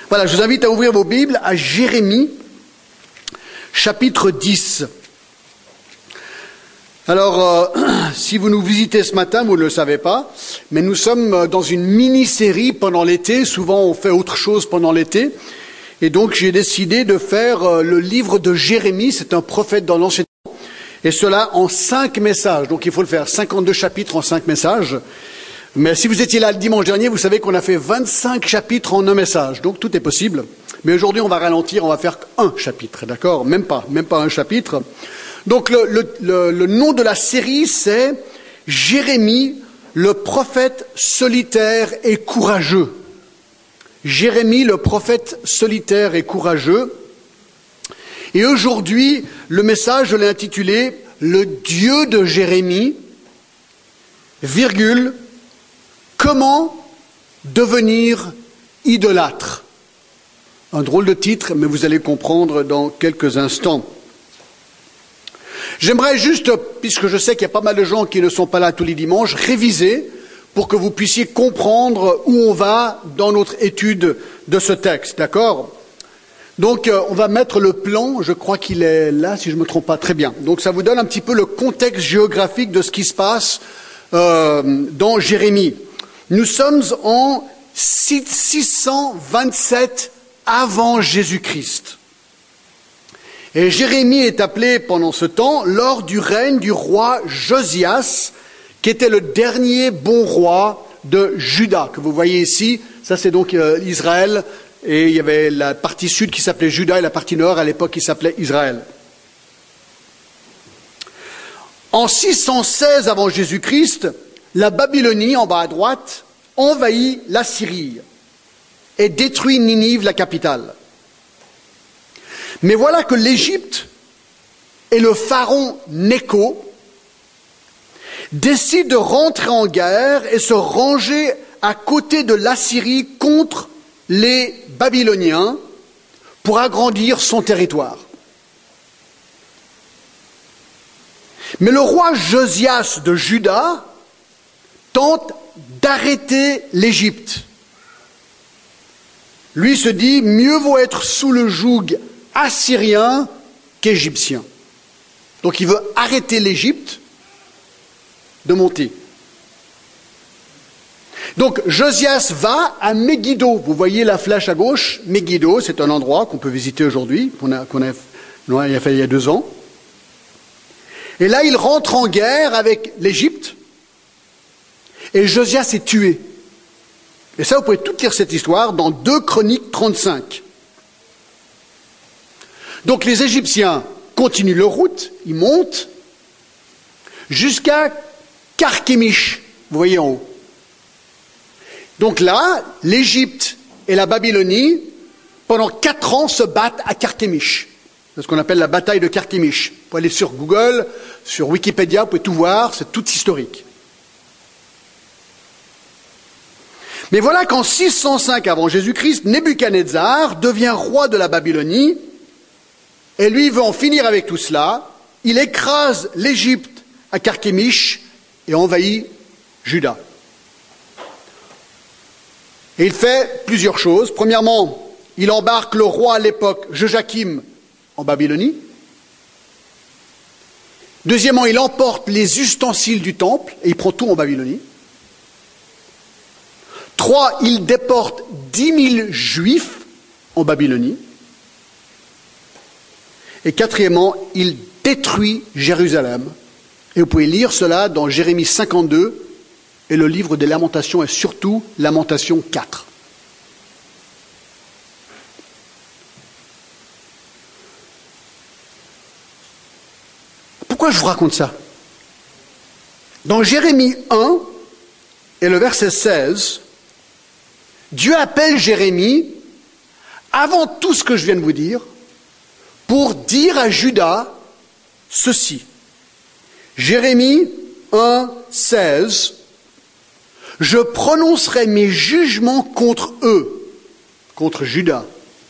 Voilà, je vous invite à ouvrir vos Bibles à Jérémie, chapitre 10. Alors, si vous nous visitez ce matin, vous ne le savez pas, mais nous sommes dans une mini-série pendant l'été. Souvent, on fait autre chose pendant l'été. Et donc, j'ai décidé de faire le livre de Jérémie. C'est un prophète dans l'Ancien Testament. Et cela en 5 messages. Donc, il faut le faire. 52 chapitres en 5 messages. Mais si vous étiez là le dimanche dernier, vous savez qu'on a fait 25 chapitres en un message. Donc, tout est possible. Mais aujourd'hui, on va ralentir. On va faire un chapitre. D'accord? Même pas un chapitre. Donc, le nom de la série, c'est Jérémie, le prophète solitaire et courageux. Jérémie, le prophète solitaire et courageux. Et aujourd'hui, le message, je l'ai intitulé « Le Dieu de Jérémie, virgule, comment devenir idolâtre ?» Un drôle de titre, mais vous allez comprendre dans quelques instants. J'aimerais juste, puisque je sais qu'il y a pas mal de gens qui ne sont pas là tous les dimanches, réviser pour que vous puissiez comprendre où on va dans notre étude de ce texte, d'accord? Donc, on va mettre le plan, je crois qu'il est là, si je ne me trompe pas, très bien. Donc, ça vous donne un petit peu le contexte géographique de ce qui se passe dans Jérémie. Nous sommes en 627 avant Jésus-Christ. Et Jérémie est appelé pendant ce temps lors du règne du roi Josias, qui était le dernier bon roi de Juda, que vous voyez ici. Ça, c'est donc Israël, et il y avait la partie sud qui s'appelait Juda et la partie nord, à l'époque, qui s'appelait Israël. En 616 avant Jésus-Christ, la Babylonie, en bas à droite, envahit la Syrie et détruit Ninive, la capitale. Mais voilà que l'Égypte et le pharaon Nécho décident de rentrer en guerre et se ranger à côté de l'Assyrie contre les Babyloniens pour agrandir son territoire. Mais le roi Josias de Juda tente d'arrêter l'Égypte. Lui se dit, mieux vaut être sous le joug assyrien qu'égyptien. Donc il veut arrêter l'Égypte de monter. Donc Josias va à Megiddo. Vous voyez la flèche à gauche. Megiddo, c'est un endroit qu'on peut visiter aujourd'hui, il a fait il y a 2 ans. Et là, il rentre en guerre avec l'Égypte. Et Josias est tué. Et ça, vous pouvez tout lire cette histoire dans 2 Chroniques 35. Donc les Égyptiens continuent leur route, ils montent jusqu'à Carchemish, vous voyez en haut. Donc là, l'Égypte et la Babylonie, pendant 4 ans, se battent à Carchemish. C'est ce qu'on appelle la bataille de Carchemish. Vous pouvez aller sur Google, sur Wikipédia, vous pouvez tout voir, c'est tout historique. Mais voilà qu'en 605 avant Jésus-Christ, Nebuchadnezzar devient roi de la Babylonie. Et lui, il veut en finir avec tout cela. Il écrase l'Égypte à Carchemish et envahit Juda. Et il fait plusieurs choses. Premièrement, il embarque le roi à l'époque, Joachim, en Babylonie. Deuxièmement, il emporte les ustensiles du temple et il prend tout en Babylonie. 3, il déporte 10 000 juifs en Babylonie. Et 4, il détruit Jérusalem. Et vous pouvez lire cela dans Jérémie 52 et le livre des Lamentations et surtout Lamentation 4. Pourquoi je vous raconte ça? Dans Jérémie 1 et le verset 16, Dieu appelle Jérémie, avant tout ce que je viens de vous dire, pour dire à Juda ceci. Jérémie 1, 16. Je prononcerai mes jugements contre eux, contre Juda,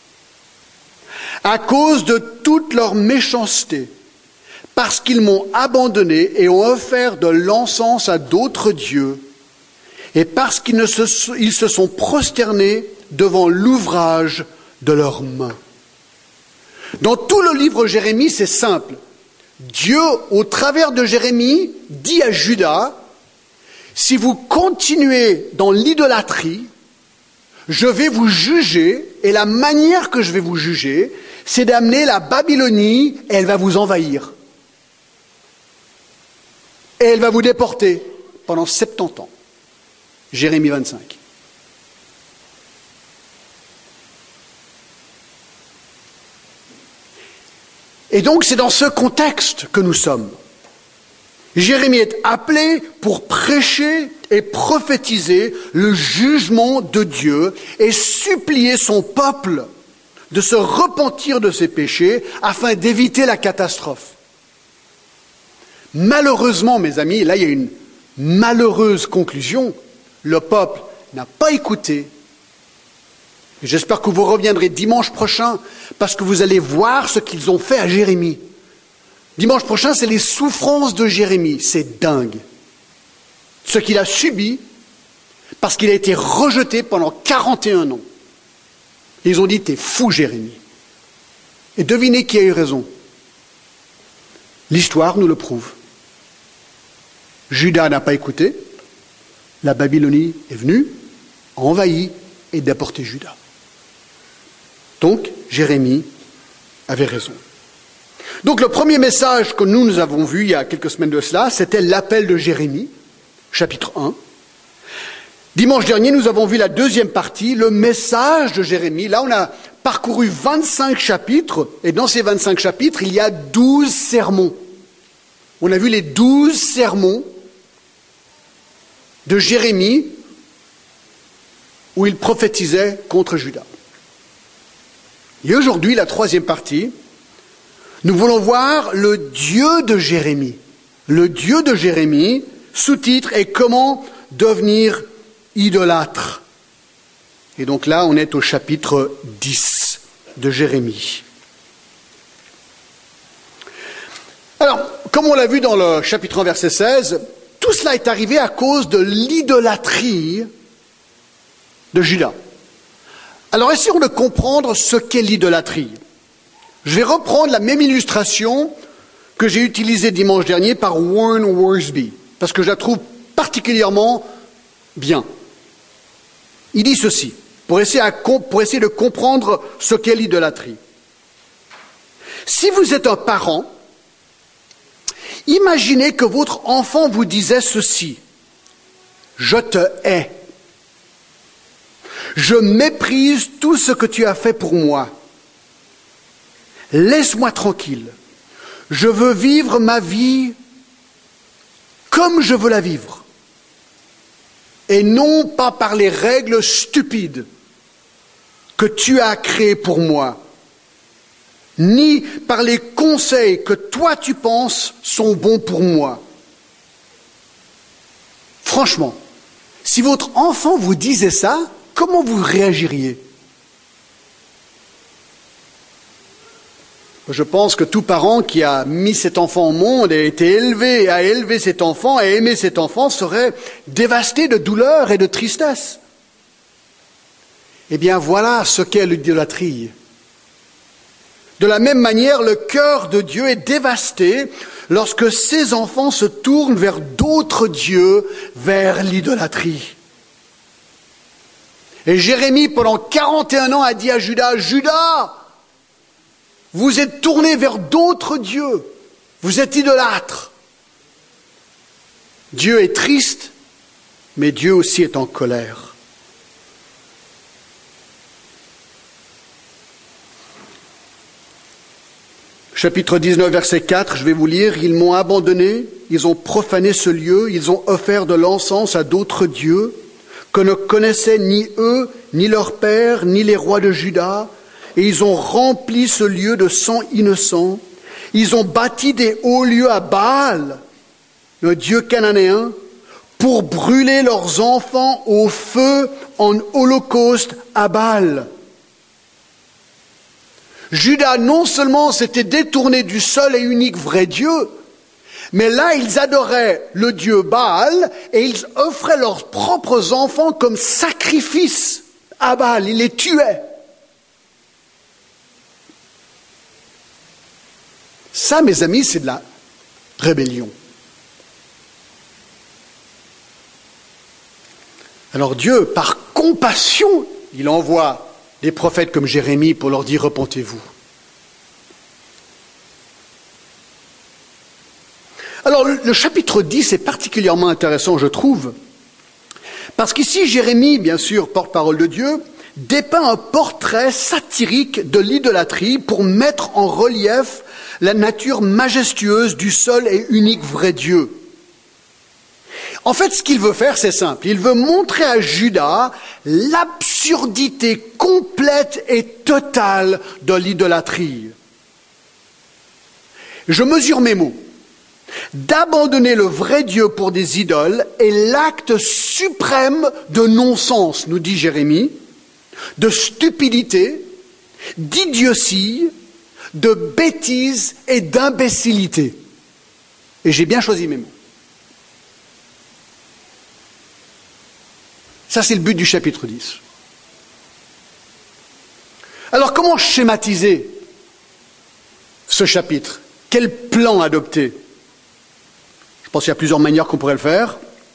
à cause de toute leur méchanceté, parce qu'ils m'ont abandonné et ont offert de l'encens à d'autres dieux, et parce qu'ils se sont prosternés devant l'ouvrage de leurs mains. Dans tout le livre Jérémie, c'est simple. Dieu, au travers de Jérémie, dit à Judas, si vous continuez dans l'idolâtrie, je vais vous juger, et la manière que je vais vous juger, c'est d'amener la Babylonie, et elle va vous envahir. Et elle va vous déporter pendant 70 ans. Jérémie 25. Et donc c'est dans ce contexte que nous sommes. Jérémie est appelé pour prêcher et prophétiser le jugement de Dieu et supplier son peuple de se repentir de ses péchés afin d'éviter la catastrophe. Malheureusement, mes amis, là il y a une malheureuse conclusion, le peuple n'a pas écouté. J'espère que vous reviendrez dimanche prochain parce que vous allez voir ce qu'ils ont fait à Jérémie. Dimanche prochain, c'est les souffrances de Jérémie. C'est dingue. Ce qu'il a subi parce qu'il a été rejeté pendant 41 ans. Ils ont dit, t'es fou Jérémie. Et devinez qui a eu raison. L'histoire nous le prouve. Judas n'a pas écouté. La Babylonie est venue, a envahi et déporté Judas. Donc, Jérémie avait raison. Donc, le premier message que nous avons vu il y a quelques semaines de cela, c'était l'appel de Jérémie, chapitre 1. Dimanche dernier, nous avons vu la deuxième partie, le message de Jérémie. Là, on a parcouru 25 chapitres, et dans ces 25 chapitres, il y a 12 sermons. On a vu les 12 sermons de Jérémie, où il prophétisait contre Judas. Et aujourd'hui, la troisième partie, nous voulons voir le Dieu de Jérémie. Le Dieu de Jérémie, sous-titre est comment devenir idolâtre. Et donc là, on est au chapitre 10 de Jérémie. Alors, comme on l'a vu dans le chapitre 1, verset 16, tout cela est arrivé à cause de l'idolâtrie de Judas. Alors, essayons de comprendre ce qu'est l'idolâtrie. Je vais reprendre la même illustration que j'ai utilisée dimanche dernier par Warren Wiersbe, parce que je la trouve particulièrement bien. Il dit ceci, pour essayer de comprendre ce qu'est l'idolâtrie. Si vous êtes un parent, imaginez que votre enfant vous disait ceci, « Je te hais. Je méprise tout ce que tu as fait pour moi. Laisse-moi tranquille. Je veux vivre ma vie comme je veux la vivre. Et non pas par les règles stupides que tu as créées pour moi, ni par les conseils que toi tu penses sont bons pour moi. » Franchement, si votre enfant vous disait ça, comment vous réagiriez? Je pense que tout parent qui a mis cet enfant au monde et été élevé, a élevé cet enfant, a aimé cet enfant, serait dévasté de douleur et de tristesse. Eh bien, voilà ce qu'est l'idolâtrie. De la même manière, le cœur de Dieu est dévasté lorsque ses enfants se tournent vers d'autres dieux, vers l'idolâtrie. Et Jérémie, pendant 41 ans, a dit à Judas, « Judas, vous êtes tourné vers d'autres dieux, vous êtes idolâtres. » Dieu est triste, mais Dieu aussi est en colère. Chapitre 19, verset 4, je vais vous lire. « Ils m'ont abandonné, ils ont profané ce lieu, ils ont offert de l'encens à d'autres dieux, que ne connaissaient ni eux, ni leurs pères, ni les rois de Juda, et ils ont rempli ce lieu de sang innocent. Ils ont bâti des hauts lieux à Baal, le dieu cananéen, pour brûler leurs enfants au feu en holocauste à Baal. » Judas non seulement s'était détourné du seul et unique vrai Dieu, mais là, ils adoraient le dieu Baal et ils offraient leurs propres enfants comme sacrifice à Baal, il les tuait. Ça, mes amis, c'est de la rébellion. Alors Dieu, par compassion, il envoie des prophètes comme Jérémie pour leur dire « repentez-vous ». Alors le chapitre 10 est particulièrement intéressant, je trouve, parce qu'ici Jérémie, bien sûr, porte-parole de Dieu, dépeint un portrait satirique de l'idolâtrie pour mettre en relief la nature majestueuse du seul et unique vrai Dieu. En fait, ce qu'il veut faire, c'est simple. Il veut montrer à Juda l'absurdité complète et totale de l'idolâtrie. Je mesure mes mots. D'abandonner le vrai Dieu pour des idoles est l'acte suprême de non-sens, nous dit Jérémie, de stupidité, d'idiotie, de bêtise et d'imbécilité. Et j'ai bien choisi mes mots. Ça, c'est le but du chapitre 10. Alors, comment schématiser ce chapitre? Quel plan adopter? Je pense qu'il y a plusieurs manières qu'on pourrait le faire.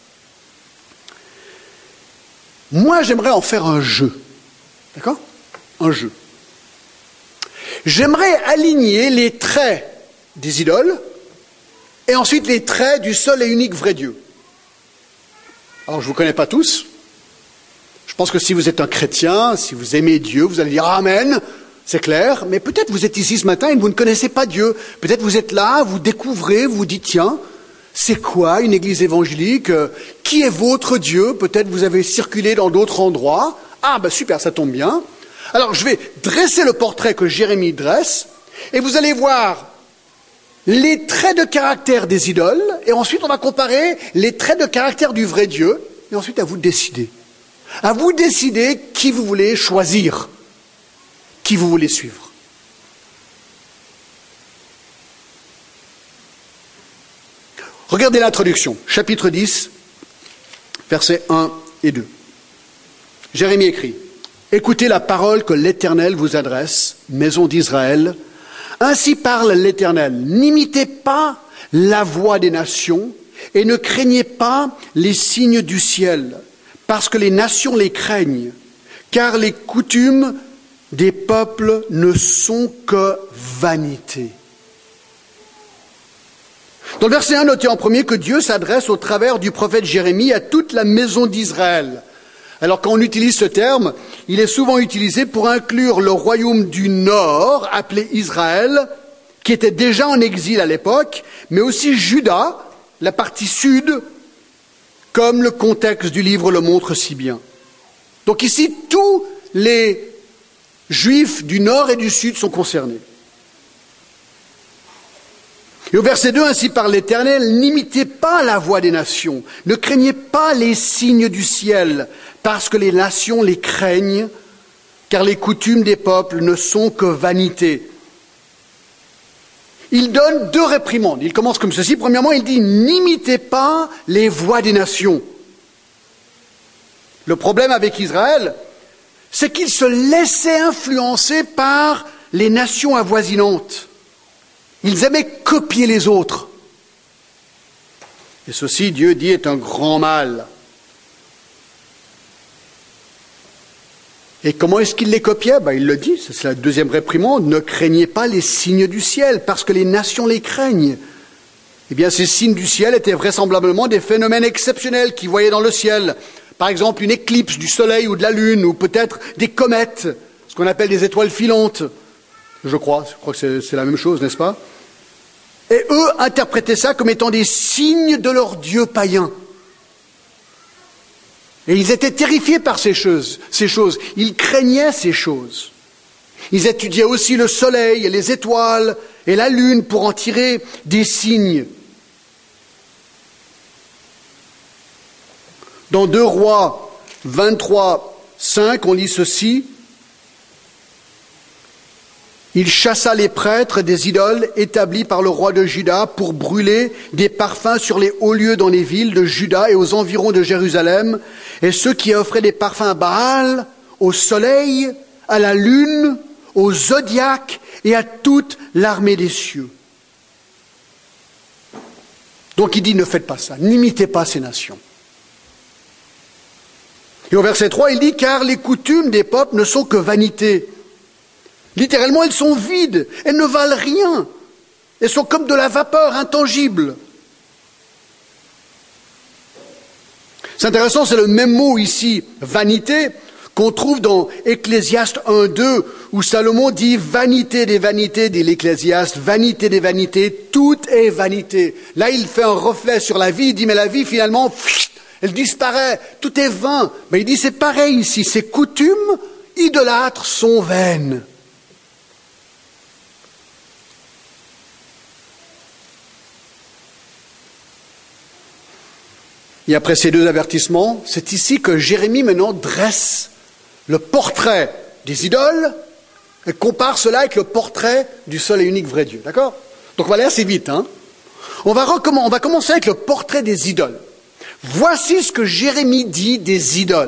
Moi, j'aimerais en faire un jeu. D'accord? Un jeu. J'aimerais aligner les traits des idoles et ensuite les traits du seul et unique vrai Dieu. Alors, je ne vous connais pas tous. Je pense que si vous êtes un chrétien, si vous aimez Dieu, vous allez dire « Amen », c'est clair. Mais peut-être vous êtes ici ce matin et vous ne connaissez pas Dieu. Peut-être vous êtes là, vous découvrez, vous dites « Tiens, c'est quoi une église évangélique? Qui est votre Dieu ?» Peut-être vous avez circulé dans d'autres endroits. Ah, ben super, ça tombe bien. Alors, je vais dresser le portrait que Jérémie dresse et vous allez voir les traits de caractère des idoles et ensuite on va comparer les traits de caractère du vrai Dieu et ensuite à vous de décider. À vous de décider qui vous voulez choisir, qui vous voulez suivre. Regardez l'introduction, chapitre 10, versets 1 et 2. Jérémie écrit « Écoutez la parole que l'Éternel vous adresse, maison d'Israël. Ainsi parle l'Éternel. N'imitez pas la voix des nations et ne craignez pas les signes du ciel. Parce que les nations les craignent, car les coutumes des peuples ne sont que vanité. » Dans le verset 1, notez en premier que Dieu s'adresse au travers du prophète Jérémie à toute la maison d'Israël. Alors quand on utilise ce terme, il est souvent utilisé pour inclure le royaume du Nord, appelé Israël, qui était déjà en exil à l'époque, mais aussi Juda, la partie sud, comme le contexte du livre le montre si bien. Donc ici, tous les Juifs du nord et du sud sont concernés. Et au verset 2, ainsi parle l'Éternel, n'imitez pas la voix des nations, ne craignez pas les signes du ciel, parce que les nations les craignent, car les coutumes des peuples ne sont que vanité. Il donne deux réprimandes. Il commence comme ceci. Premièrement, il dit « N'imitez pas les voix des nations ». Le problème avec Israël, c'est qu'il se laissait influencer par les nations avoisinantes. Ils aimaient copier les autres. Et ceci, Dieu dit, est un grand mal. Et comment est-ce qu'il les copiait? Il le dit, c'est la deuxième réprimande, ne craignez pas les signes du ciel, parce que les nations les craignent. Eh bien, ces signes du ciel étaient vraisemblablement des phénomènes exceptionnels qu'ils voyaient dans le ciel. Par exemple, une éclipse du soleil ou de la lune, ou peut-être des comètes, ce qu'on appelle des étoiles filantes. Je crois que c'est la même chose, n'est-ce pas? Et eux interprétaient ça comme étant des signes de leur dieu païen. Et ils étaient terrifiés par ces choses. Ils craignaient ces choses. Ils étudiaient aussi le soleil et les étoiles et la lune pour en tirer des signes. Dans 2 Rois 23, 5, on lit ceci. Il chassa les prêtres des idoles établis par le roi de Juda pour brûler des parfums sur les hauts lieux dans les villes de Juda et aux environs de Jérusalem. Et ceux qui offraient des parfums à Baal au soleil, à la lune, au zodiaque et à toute l'armée des cieux. Donc il dit, ne faites pas ça, n'imitez pas ces nations. Et au verset 3, il dit, car les coutumes des peuples ne sont que vanité. Littéralement, elles sont vides, elles ne valent rien. Elles sont comme de la vapeur intangible. C'est intéressant, c'est le même mot ici, vanité, qu'on trouve dans Ecclésiaste 1:2, où Salomon dit « vanité des vanités », dit l'Ecclésiaste, « vanité des vanités, tout est vanité ». Là, il fait un reflet sur la vie, il dit « mais la vie, finalement, elle disparaît, tout est vain ». Mais il dit « c'est pareil ici, ces coutumes idolâtres sont vaines ». Et après ces deux avertissements, c'est ici que Jérémie maintenant dresse le portrait des idoles et compare cela avec le portrait du seul et unique vrai Dieu. D'accord? Donc on va aller assez vite. On va commencer avec le portrait des idoles. Voici ce que Jérémie dit des idoles.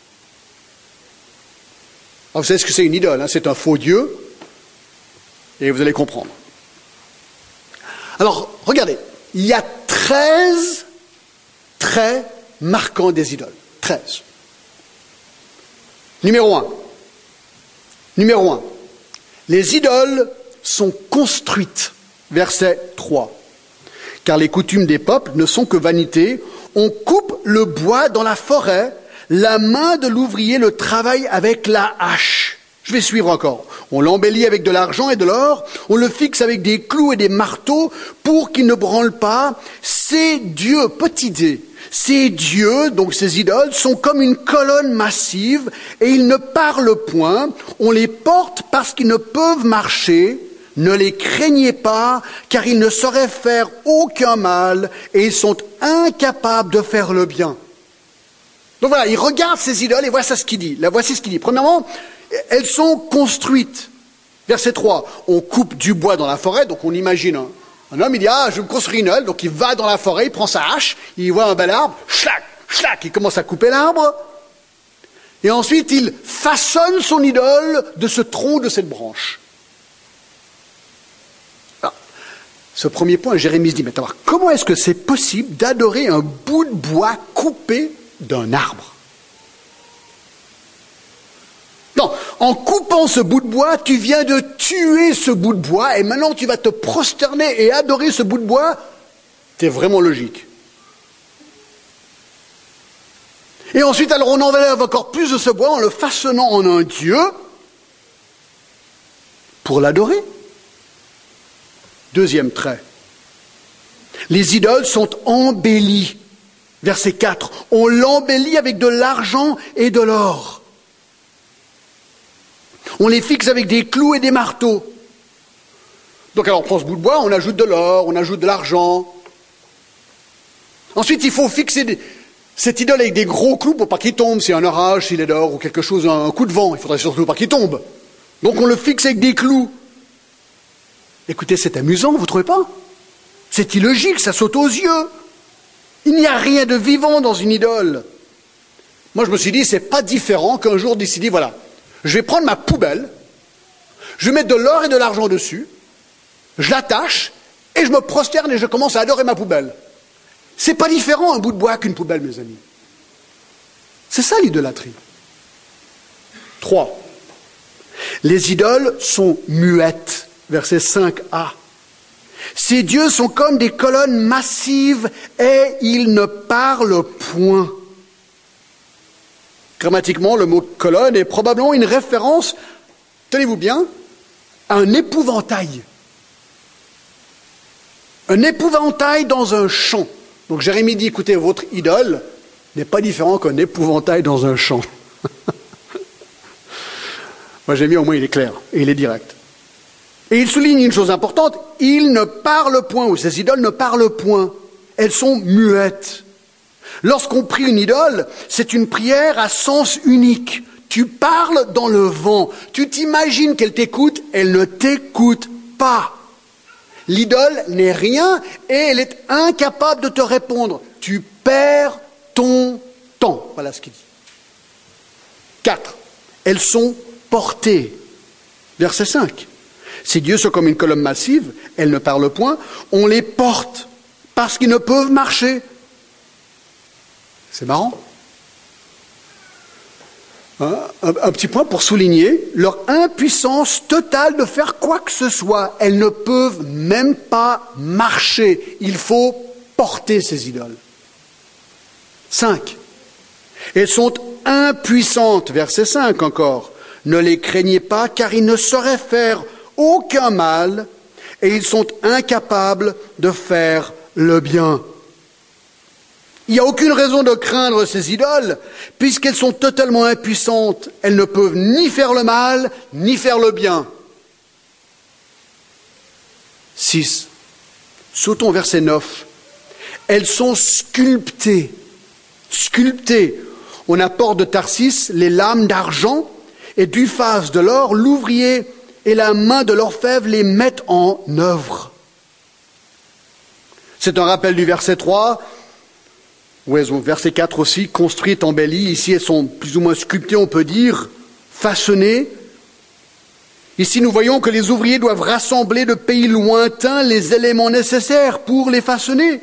Alors vous savez ce que c'est une idole, c'est un faux Dieu, et vous allez comprendre. Alors, regardez, il y a 13 traits marquants des idoles. 13. Numéro 1. Les idoles sont construites. Verset 3. Car les coutumes des peuples ne sont que vanité. On coupe le bois dans la forêt. La main de l'ouvrier le travaille avec la hache. Je vais suivre encore. On l'embellit avec de l'argent et de l'or. On le fixe avec des clous et des marteaux pour qu'il ne branle pas. Ces dieux, petite idée, ces dieux, donc ces idoles, sont comme une colonne massive et ils ne parlent point. On les porte parce qu'ils ne peuvent marcher. Ne les craignez pas, car ils ne sauraient faire aucun mal et ils sont incapables de faire le bien. Donc voilà, il regarde ces idoles et voici ce qu'il dit. Là, voici ce qu'il dit. Premièrement, elles sont construites. Verset 3, on coupe du bois dans la forêt, donc on imagine un homme, il dit, je vais me construire une idole, donc il va dans la forêt, il prend sa hache, il voit un bel arbre, schlac, schlac, il commence à couper l'arbre, et ensuite il façonne son idole de ce tronc, de cette branche. Alors, ce premier point, Jérémie se dit, mais attends, comment est-ce que c'est possible d'adorer un bout de bois coupé d'un arbre? Non, en coupant ce bout de bois, tu viens de tuer ce bout de bois et maintenant tu vas te prosterner et adorer ce bout de bois. C'est vraiment logique. Et ensuite, alors on enlève encore plus de ce bois en le façonnant en un dieu pour l'adorer. Deuxième trait. Les idoles sont embellies. Verset 4. On l'embellit avec de l'argent et de l'or. On les fixe avec des clous et des marteaux. Donc alors on prend ce bout de bois, on ajoute de l'or, on ajoute de l'argent. Ensuite il faut fixer cette idole avec des gros clous pour pas qu'il tombe, s'il y a un orage, s'il est dehors ou quelque chose, un coup de vent, il faudrait surtout pas qu'il tombe. Donc on le fixe avec des clous. Écoutez, c'est amusant, vous ne trouvez pas? C'est illogique, ça saute aux yeux. Il n'y a rien de vivant dans une idole. Moi je me suis dit, c'est pas différent qu'un jour décider, voilà, je vais prendre ma poubelle, je vais mettre de l'or et de l'argent dessus, je l'attache et je me prosterne et je commence à adorer ma poubelle. C'est pas différent un bout de bois qu'une poubelle, mes amis. C'est ça l'idolâtrie. 3. Les idoles sont muettes. Verset 5a. Ces dieux sont comme des colonnes massives et ils ne parlent point. Grammatiquement, le mot colonne est probablement une référence, tenez-vous bien, à un épouvantail. Un épouvantail dans un champ. Donc Jérémie dit, écoutez, votre idole n'est pas différent qu'un épouvantail dans un champ. Moi j'ai mis au moins il est clair et il est direct. Et il souligne une chose importante, ils ne parlent point, ou ces idoles ne parlent point. Elles sont muettes. Lorsqu'on prie une idole, c'est une prière à sens unique. Tu parles dans le vent. Tu t'imagines qu'elle t'écoute, elle ne t'écoute pas. L'idole n'est rien et elle est incapable de te répondre. Tu perds ton temps. Voilà ce qu'il dit. 4. elles sont portées. Verset 5. Ces dieux sont comme une colonne massive, elles ne parlent point, on les porte parce qu'ils ne peuvent marcher. C'est marrant. Un petit point pour souligner leur impuissance totale de faire quoi que ce soit. Elles ne peuvent même pas marcher. Il faut porter ces idoles. 5. Elles sont impuissantes, verset 5 encore. Ne les craignez pas, car ils ne sauraient faire aucun mal, et ils sont incapables de faire le bien. Il n'y a aucune raison de craindre ces idoles, puisqu'elles sont totalement impuissantes. Elles ne peuvent ni faire le mal, ni faire le bien. 6. Sautons au verset 9. Elles sont sculptées. Sculptées. On apporte de Tarsis les lames d'argent et d'Uphaz de l'or. L'ouvrier et la main de l'orfèvre les mettent en œuvre. C'est un rappel du verset 3. Oui, verset 4 aussi, construites, embellies. Ici, elles sont plus ou moins sculptées, on peut dire, façonnées. Ici, nous voyons que les ouvriers doivent rassembler de pays lointains les éléments nécessaires pour les façonner.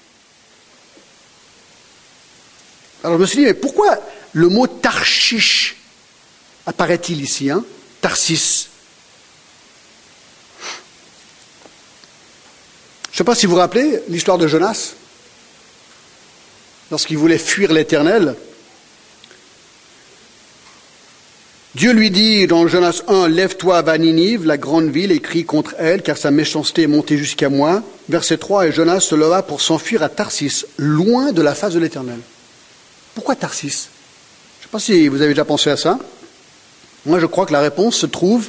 Alors, je me suis dit, mais pourquoi le mot Tarshish apparaît-il ici, hein? Tarsis. Je ne sais pas si vous vous rappelez l'histoire de Jonas. Lorsqu'il voulait fuir l'Éternel, Dieu lui dit dans Jonas 1, « Lève-toi, va à Ninive, la grande ville, et crie contre elle, car sa méchanceté est montée jusqu'à moi. » Verset 3, « Et Jonas se leva pour s'enfuir à Tarsis, loin de la face de l'Éternel. » Pourquoi Tarsis? Je ne sais pas si vous avez déjà pensé à ça. Moi, je crois que la réponse se trouve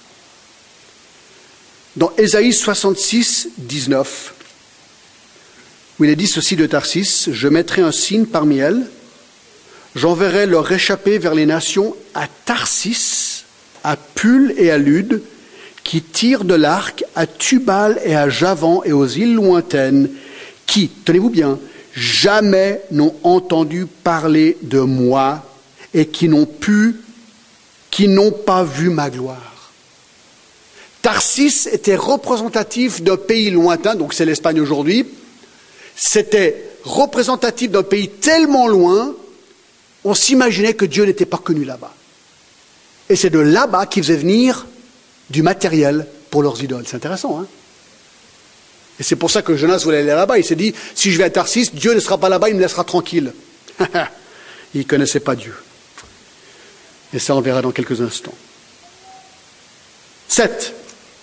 dans Ésaïe 66, 19. Où il est dit ceci de Tarsis, « Je mettrai un signe parmi elles, j'enverrai leur échappée vers les nations à Tarsis, à Pul et à Lude, qui tirent de l'arc à Tubal et à Javan et aux îles lointaines, qui, tenez-vous bien, jamais n'ont entendu parler de moi et qui n'ont pas vu ma gloire. » Tarsis était représentatif d'un pays lointain, donc c'est l'Espagne aujourd'hui. C'était représentatif d'un pays tellement loin, on s'imaginait que Dieu n'était pas connu là-bas. Et c'est de là-bas qu'ils faisaient venir du matériel pour leurs idoles. C'est intéressant, hein? Et c'est pour ça que Jonas voulait aller là-bas. Il s'est dit, si je vais à Tarsis, Dieu ne sera pas là-bas, il me laissera tranquille. Il ne connaissait pas Dieu. Et ça, on verra dans quelques instants. 7.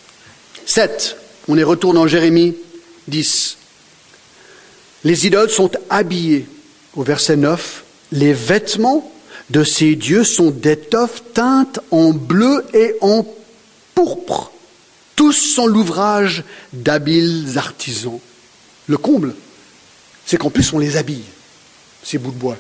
On y retourne en Jérémie 10. Les idoles sont habillées. Au verset 9, les vêtements de ces dieux sont d'étoffes teintes en bleu et en pourpre. Tous sont l'ouvrage d'habiles artisans. Le comble, c'est qu'en plus on les habille, ces bouts de bois.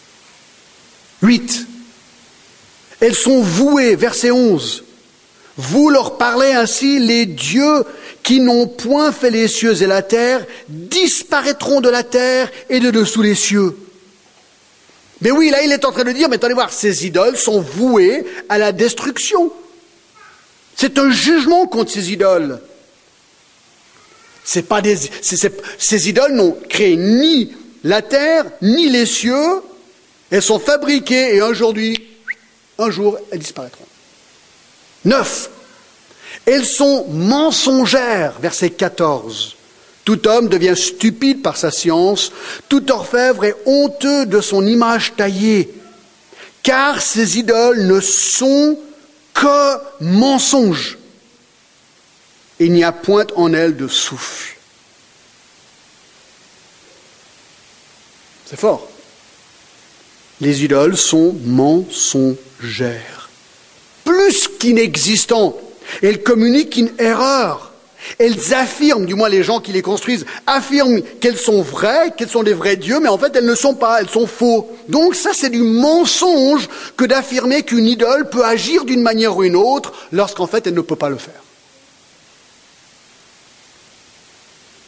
8. Elles sont vouées, verset 11. Vous leur parlez ainsi, les dieux qui n'ont point fait les cieux et la terre disparaîtront de la terre et de dessous les cieux. Mais oui, là il est en train de dire, mais attendez voir, ces idoles sont vouées à la destruction. C'est un jugement contre ces idoles. Ces idoles n'ont créé ni la terre, ni les cieux. Elles sont fabriquées et un jour, elles disparaîtront. 9. Elles sont mensongères, verset 14. Tout homme devient stupide par sa science, tout orfèvre est honteux de son image taillée, car ces idoles ne sont que mensonges. Il n'y a point en elles de souffle. C'est fort. Les idoles sont mensongères. Plus qu'inexistantes. Elles communiquent une erreur. Elles affirment, du moins les gens qui les construisent, affirment qu'elles sont vraies, qu'elles sont des vrais dieux, mais en fait elles ne sont pas, elles sont faux. Donc ça c'est du mensonge que d'affirmer qu'une idole peut agir d'une manière ou une autre, lorsqu'en fait elle ne peut pas le faire.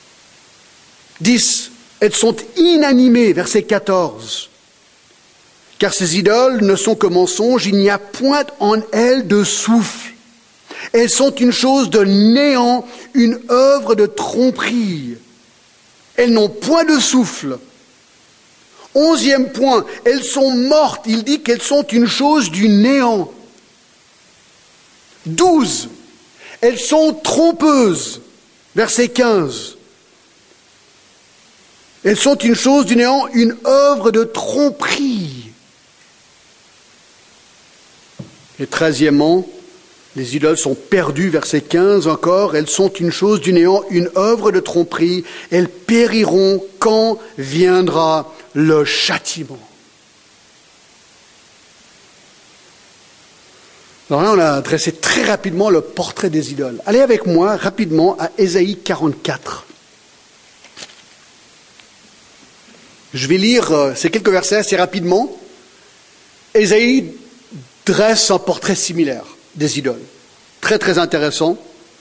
10. Elles sont inanimées, verset 14. Car ces idoles ne sont que mensonges, il n'y a point en elles de souffle. Elles sont une chose de néant, une œuvre de tromperie. Elles n'ont point de souffle. 11e point, elles sont mortes. Il dit qu'elles sont une chose du néant. 12, elles sont trompeuses. Verset 15. Elles sont une chose du néant, une œuvre de tromperie. Et 13e, les idoles sont perdues, verset 15 encore, elles sont une chose du néant, une œuvre de tromperie, elles périront quand viendra le châtiment. Alors là, on a dressé très rapidement le portrait des idoles. Allez avec moi rapidement à Ésaïe 44. Je vais lire ces quelques versets assez rapidement. Ésaïe dresse un portrait similaire des idoles. Très très intéressant.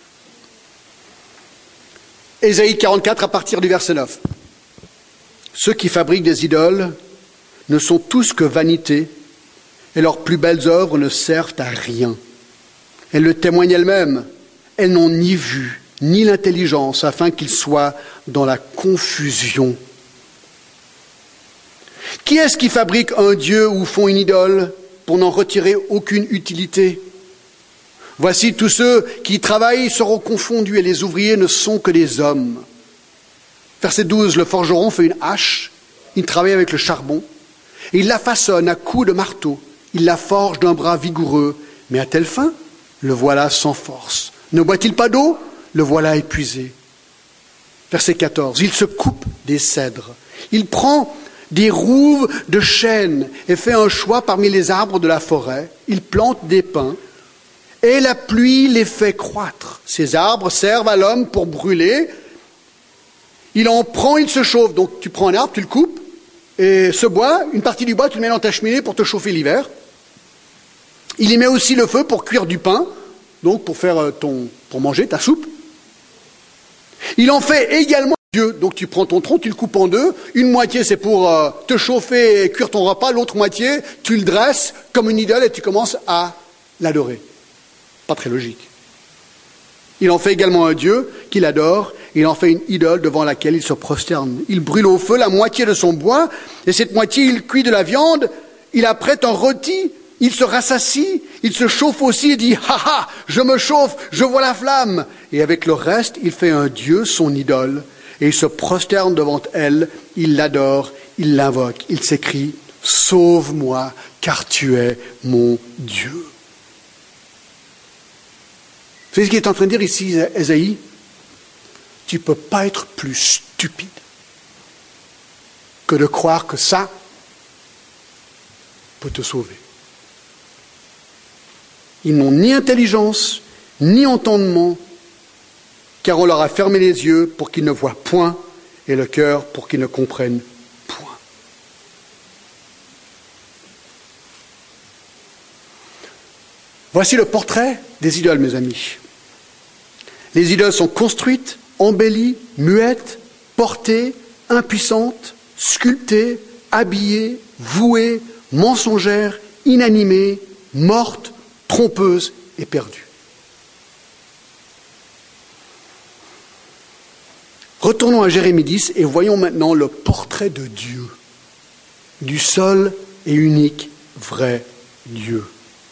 Ésaïe 44 à partir du verset 9. Ceux qui fabriquent des idoles ne sont tous que vanité, et leurs plus belles œuvres ne servent à rien. Elles le témoignent elles-mêmes. Elles n'ont ni vue, ni l'intelligence, afin qu'ils soient dans la confusion. Qui est-ce qui fabrique un dieu ou font une idole pour n'en retirer aucune utilité? Voici tous ceux qui travaillent seront confondus et les ouvriers ne sont que des hommes. Verset 12, le forgeron fait une hache, il travaille avec le charbon, et il la façonne à coups de marteau, il la forge d'un bras vigoureux, mais à telle fin, le voilà sans force. Ne boit-il pas d'eau? Le voilà épuisé. Verset 14, il se coupe des cèdres, il prend des rouves de chêne et fait un choix parmi les arbres de la forêt, il plante des pins, et la pluie les fait croître. Ces arbres servent à l'homme pour brûler. Il en prend, il se chauffe. Donc tu prends un arbre, tu le coupes, et ce bois, une partie du bois, tu le mets dans ta cheminée pour te chauffer l'hiver. Il y met aussi le feu pour cuire du pain, donc pour faire pour manger ta soupe. Il en fait également Dieu. Donc tu prends ton tronc, tu le coupes en deux. Une moitié c'est pour te chauffer et cuire ton repas. L'autre moitié, tu le dresses comme une idole et tu commences à l'adorer. Pas très logique. Il en fait également un Dieu qu'il adore. Il en fait une idole devant laquelle il se prosterne. Il brûle au feu la moitié de son bois, et cette moitié, il cuit de la viande, il apprête un rôti, il se rassasie, il se chauffe aussi et dit « Ha ha, je me chauffe, je vois la flamme !» Et avec le reste, il fait un Dieu, son idole, et il se prosterne devant elle, il l'adore, il l'invoque, il s'écrie « Sauve-moi, car tu es mon Dieu !» Vous savez ce qu'il est en train de dire ici, Ésaïe? Tu ne peux pas être plus stupide que de croire que ça peut te sauver. Ils n'ont ni intelligence, ni entendement, car on leur a fermé les yeux pour qu'ils ne voient point, et le cœur pour qu'ils ne comprennent point. Voici le portrait des idoles, mes amis. Les idoles sont construites, embellies, muettes, portées, impuissantes, sculptées, habillées, vouées, mensongères, inanimées, mortes, trompeuses et perdues. Retournons à Jérémie 10 et voyons maintenant le portrait de Dieu, du seul et unique vrai Dieu.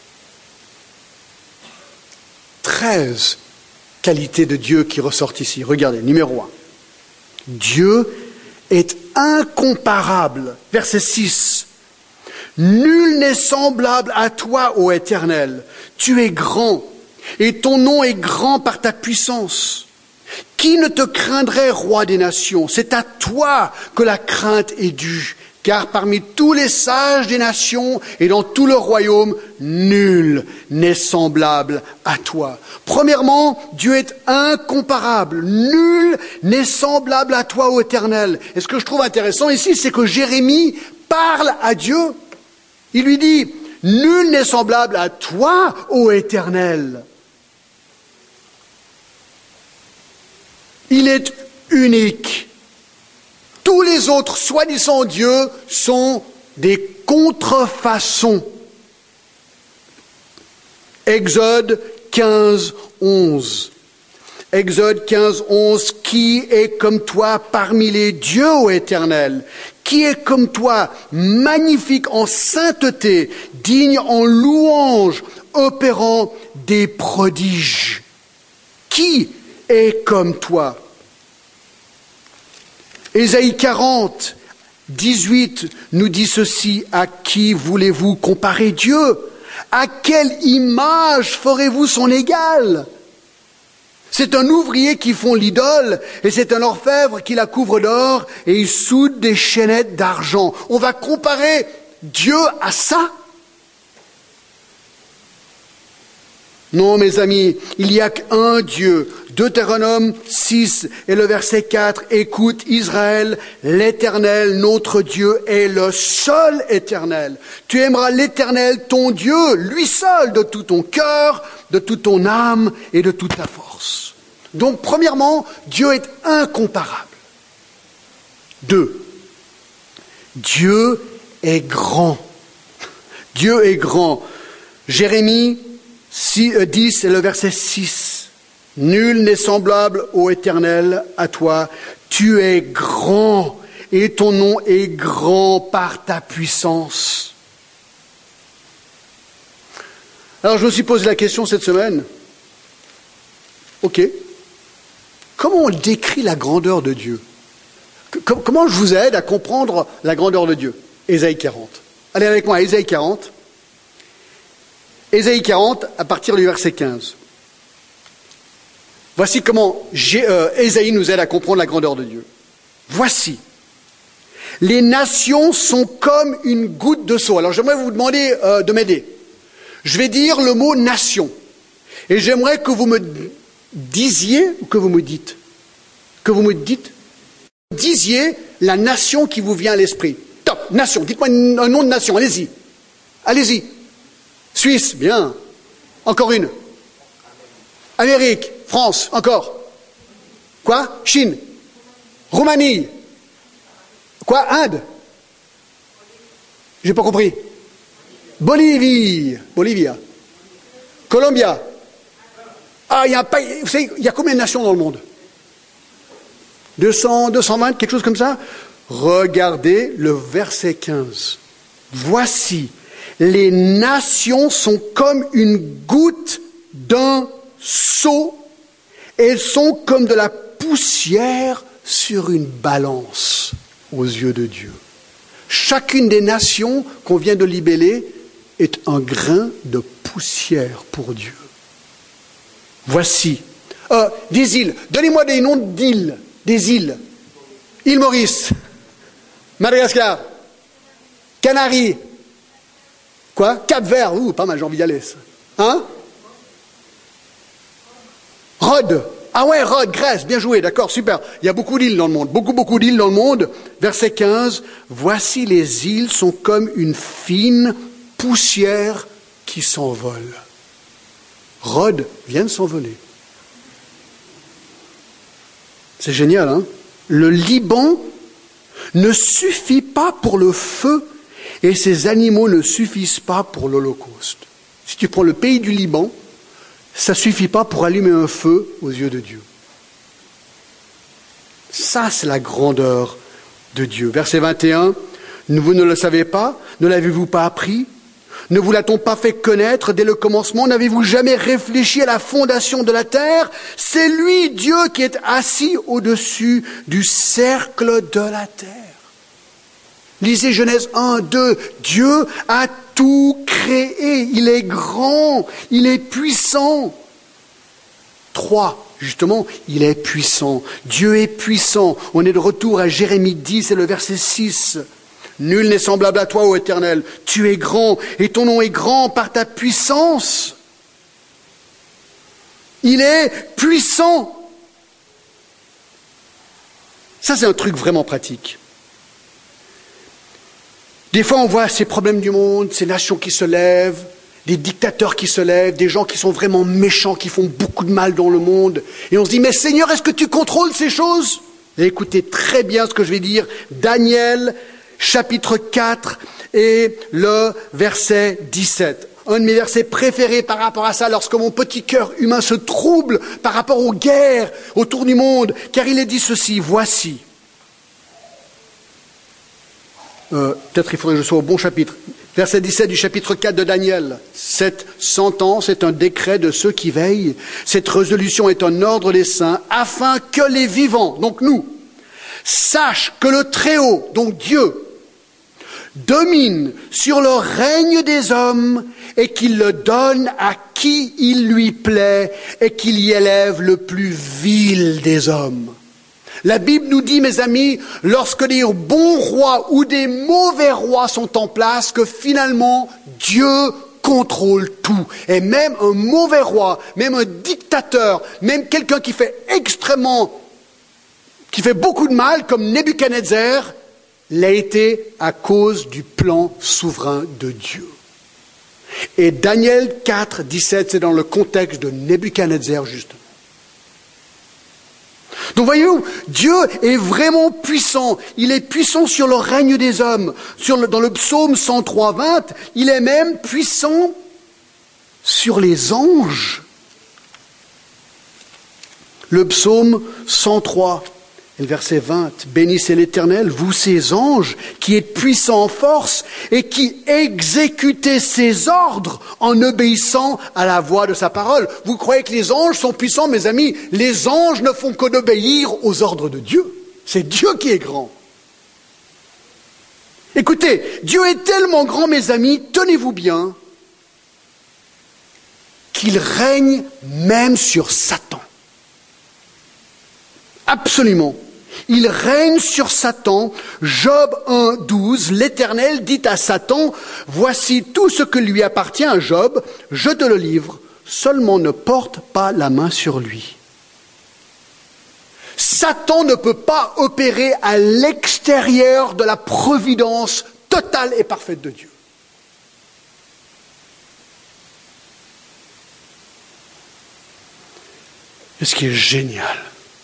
13 qualités de Dieu qui ressortent ici. Regardez, numéro 1. Dieu est incomparable. Verset 6. Nul n'est semblable à toi, ô Éternel. Tu es grand, et ton nom est grand par ta puissance. Qui ne te craindrait, roi des nations? C'est à toi que la crainte est due. Car parmi tous les sages des nations et dans tout le royaume, nul n'est semblable à toi. Premièrement, Dieu est incomparable. Nul n'est semblable à toi, ô Éternel. Et ce que je trouve intéressant ici, c'est que Jérémie parle à Dieu. Il lui dit, nul n'est semblable à toi, ô Éternel. Il est unique. Tous les autres soi-disant dieux sont des contrefaçon. Exode 15, 11. Exode 15, 11. Qui est comme toi parmi les dieux, ô Éternel? Qui est comme toi, magnifique en sainteté, digne en louange, opérant des prodiges? Qui est comme toi? Ésaïe 40, 18 nous dit ceci. À qui voulez-vous comparer Dieu? À quelle image ferez-vous son égal? C'est un ouvrier qui fond l'idole, et c'est un orfèvre qui la couvre d'or, et il soude des chaînettes d'argent. On va comparer Dieu à ça? Non, mes amis, il n'y a qu'un Dieu. Deutéronome 6 et le verset 4. Écoute Israël, l'Éternel, notre Dieu, est le seul Éternel. Tu aimeras l'Éternel, ton Dieu, lui seul, de tout ton cœur, de toute ton âme et de toute ta force. Donc, premièrement, Dieu est incomparable. 2. Dieu est grand. Dieu est grand. Jérémie 10 et le verset 6. Nul n'est semblable ô Éternel à toi. Tu es grand et ton nom est grand par ta puissance. Alors je me suis posé la question cette semaine. Ok. Comment on décrit la grandeur de Dieu? Comment je vous aide à comprendre la grandeur de Dieu? Ésaïe 40. Allez avec moi à Ésaïe 40. Ésaïe 40 à partir du verset 15. Voici comment Ésaïe nous aide à comprendre la grandeur de Dieu. Voici, les nations sont comme une goutte de seau. Alors j'aimerais vous demander de m'aider. Je vais dire le mot nation. Et j'aimerais que vous me disiez, ou que vous me dites, disiez la nation qui vous vient à l'esprit. Top, nation, dites-moi un nom de nation, allez-y. Allez-y. Suisse, bien. Encore une. Amérique. France, encore. Quoi? Chine. Roumanie. Quoi? Inde. J'ai pas compris. Bolivia. Colombia. Ah, il y a combien de nations dans le monde? 200, 220, quelque chose comme ça? Regardez le verset 15. Voici, les nations sont comme une goutte d'un seau. Elles sont comme de la poussière sur une balance aux yeux de Dieu. Chacune des nations qu'on vient de libeller est un grain de poussière pour Dieu. Voici. Des îles. Donnez-moi des noms d'îles. Des îles. Île Maurice. Madagascar. Canaries. Quoi? Cap-Vert. Pas mal, j'ai envie d'y aller. Hein? Rhodes. Ah ouais, Rhodes, Grèce, bien joué, d'accord, super. Il y a beaucoup d'îles dans le monde, beaucoup d'îles dans le monde. Verset 15, voici les îles sont comme une fine poussière qui s'envole. Rhodes vient de s'envoler. C'est génial, hein? Le Liban ne suffit pas pour le feu et ses animaux ne suffisent pas pour l'Holocauste. Si tu prends le pays du Liban, ça ne suffit pas pour allumer un feu aux yeux de Dieu. Ça, c'est la grandeur de Dieu. Verset 21, vous ne le savez pas, ne l'avez-vous pas appris? Ne vous l'a-t-on pas fait connaître dès le commencement? N'avez-vous jamais réfléchi à la fondation de la terre? C'est lui, Dieu, qui est assis au-dessus du cercle de la terre. Lisez Genèse 1, 2. Dieu a tout créé. Il est grand. Il est puissant. 3. Justement, il est puissant. Dieu est puissant. On est de retour à Jérémie 10 et le verset 6. Nul n'est semblable à toi, ô Éternel. Tu es grand et ton nom est grand par ta puissance. Il est puissant. Ça, c'est un truc vraiment pratique. Des fois, on voit ces problèmes du monde, ces nations qui se lèvent, des dictateurs qui se lèvent, des gens qui sont vraiment méchants, qui font beaucoup de mal dans le monde. Et on se dit, mais Seigneur, est-ce que tu contrôles ces choses? Et écoutez très bien ce que je vais dire. Daniel chapitre 4 et le verset 17. Un de mes versets préférés par rapport à ça, lorsque mon petit cœur humain se trouble par rapport aux guerres autour du monde, car il est dit ceci, voici. Peut-être il faudrait que je sois au bon chapitre. Verset 17 du chapitre 4 de Daniel. Cette sentence est un décret de ceux qui veillent. Cette résolution est un ordre des saints, afin que les vivants, donc nous, sachent que le Très-Haut, donc Dieu, domine sur le règne des hommes et qu'il le donne à qui il lui plaît et qu'il y élève le plus vil des hommes. La Bible nous dit, mes amis, lorsque des bons rois ou des mauvais rois sont en place, que finalement Dieu contrôle tout. Et même un mauvais roi, même un dictateur, même quelqu'un qui fait beaucoup de mal, comme Nebuchadnezzar, l'a été à cause du plan souverain de Dieu. Et Daniel 4, 17, c'est dans le contexte de Nebuchadnezzar, justement. Donc voyez-vous, Dieu est vraiment puissant. Il est puissant sur le règne des hommes. Dans le psaume 103, 20, il est même puissant sur les anges. Le psaume 103, et le verset 20, « Bénissez l'Éternel, vous ses anges, qui êtes puissants en force et qui exécutez ses ordres en obéissant à la voix de sa parole. » Vous croyez que les anges sont puissants, mes amis? Les anges ne font que d'obéir aux ordres de Dieu. C'est Dieu qui est grand. Écoutez, Dieu est tellement grand, mes amis, tenez-vous bien, qu'il règne même sur Satan. Absolument. Il règne sur Satan. Job 1, 12, l'Éternel dit à Satan, « Voici tout ce que lui appartient à Job, je te le livre, seulement ne porte pas la main sur lui. » Satan ne peut pas opérer à l'extérieur de la providence totale et parfaite de Dieu. Et ce qui est génial,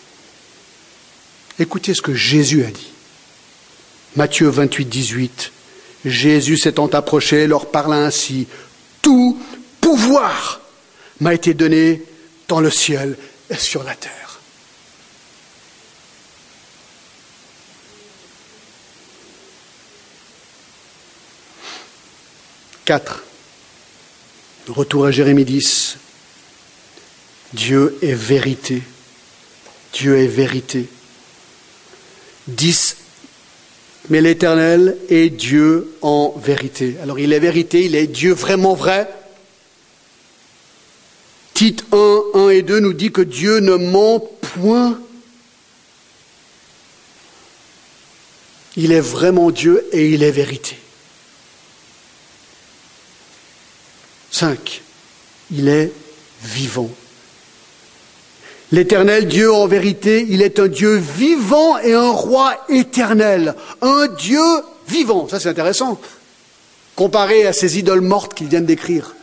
écoutez ce que Jésus a dit. Matthieu 28, 18. Jésus s'étant approché, leur parla ainsi. Tout pouvoir m'a été donné dans le ciel et sur la terre. Quatre. Retour à Jérémie 10. Dieu est vérité. Dieu est vérité. 10. Mais l'Éternel est Dieu en vérité. Alors il est vérité, il est Dieu vraiment vrai. Tite 1, 1 et 2 nous dit que Dieu ne ment point. Il est vraiment Dieu et il est vérité. 5. Il est vivant. L'Éternel Dieu en vérité, il est un Dieu vivant et un roi éternel. Un Dieu vivant, ça c'est intéressant, comparé à ces idoles mortes qu'il vient de décrire.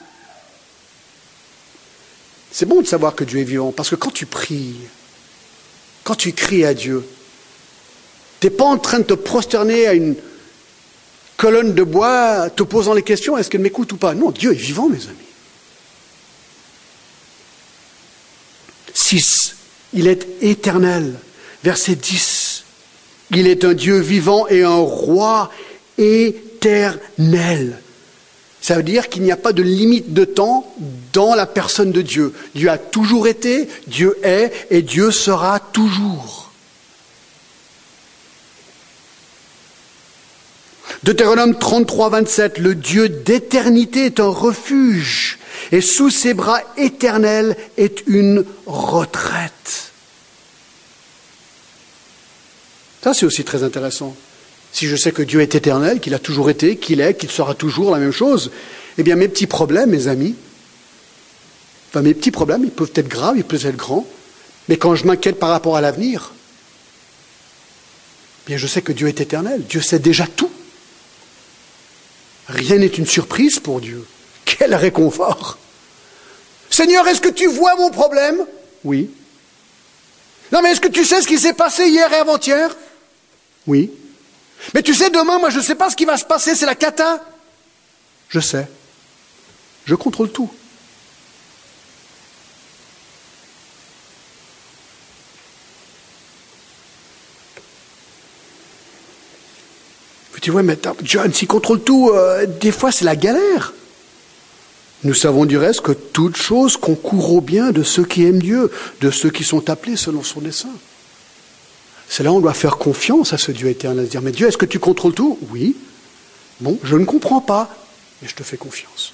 C'est bon de savoir que Dieu est vivant, parce que quand tu pries, quand tu cries à Dieu, tu n'es pas en train de te prosterner à une colonne de bois, te posant les questions, est-ce qu'elle m'écoute ou pas? Non, Dieu est vivant, mes amis. 6. Il est éternel. Verset 10. Il est un Dieu vivant et un roi éternel. Ça veut dire qu'il n'y a pas de limite de temps dans la personne de Dieu. Dieu a toujours été, Dieu est et Dieu sera toujours. Deutéronome 33, 27. Le Dieu d'éternité est un refuge. Et sous ses bras éternels est une retraite. Ça, c'est aussi très intéressant. Si je sais que Dieu est éternel, qu'il a toujours été, qu'il est, qu'il sera toujours la même chose, eh bien, mes petits problèmes, mes amis, mes petits problèmes, ils peuvent être graves, ils peuvent être grands, mais quand je m'inquiète par rapport à l'avenir, eh bien, je sais que Dieu est éternel. Dieu sait déjà tout. Rien n'est une surprise pour Dieu. Quel réconfort! Seigneur, est-ce que tu vois mon problème? Oui. Non, mais est-ce que tu sais ce qui s'est passé hier et avant-hier? Oui. Mais tu sais, demain, moi je ne sais pas ce qui va se passer, c'est la cata. Je sais. Je contrôle tout. Tu vois, mais John, s'il contrôle tout, des fois c'est la galère. Nous savons du reste que toute chose concourt au bien de ceux qui aiment Dieu, de ceux qui sont appelés selon son dessein. C'est là où on doit faire confiance à ce Dieu éternel, se dire, mais Dieu, est-ce que tu contrôles tout? Oui. Bon, je ne comprends pas, mais je te fais confiance.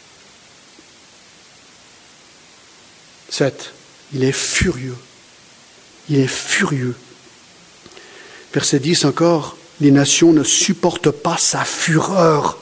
7. Il est furieux. Il est furieux. Verset 10 encore, les nations ne supportent pas sa fureur.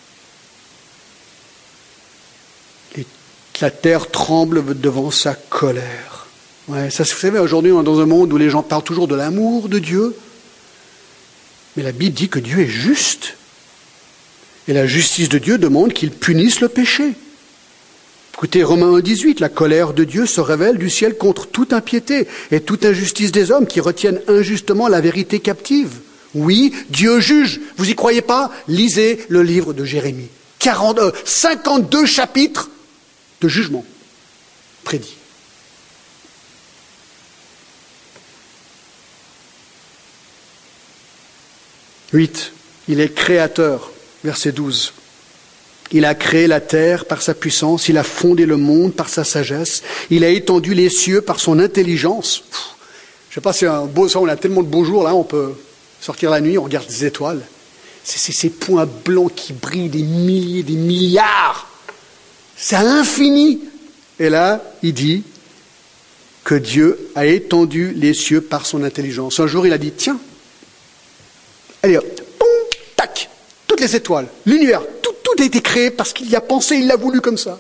La terre tremble devant sa colère. Ouais, ça, vous savez, aujourd'hui, on est dans un monde où les gens parlent toujours de l'amour de Dieu. Mais la Bible dit que Dieu est juste. Et la justice de Dieu demande qu'il punisse le péché. Écoutez, Romains 1,18, la colère de Dieu se révèle du ciel contre toute impiété et toute injustice des hommes qui retiennent injustement la vérité captive. Oui, Dieu juge. Vous y croyez pas? Lisez le livre de Jérémie. 52 chapitres de jugement prédit. Huit, il est créateur, verset 12. Il a créé la terre par sa puissance, il a fondé le monde par sa sagesse, il a étendu les cieux par son intelligence. Je ne sais pas si c'est un beau, ça, on a tellement de beaux jours là, on peut sortir la nuit, on regarde des étoiles. C'est ces points blancs qui brillent, des milliers, des milliards. C'est à l'infini. Et là, il dit que Dieu a étendu les cieux par son intelligence. Un jour, il a dit, tiens, allez hop, boum, tac, toutes les étoiles, l'univers, tout a été créé parce qu'il y a pensé, il l'a voulu comme ça.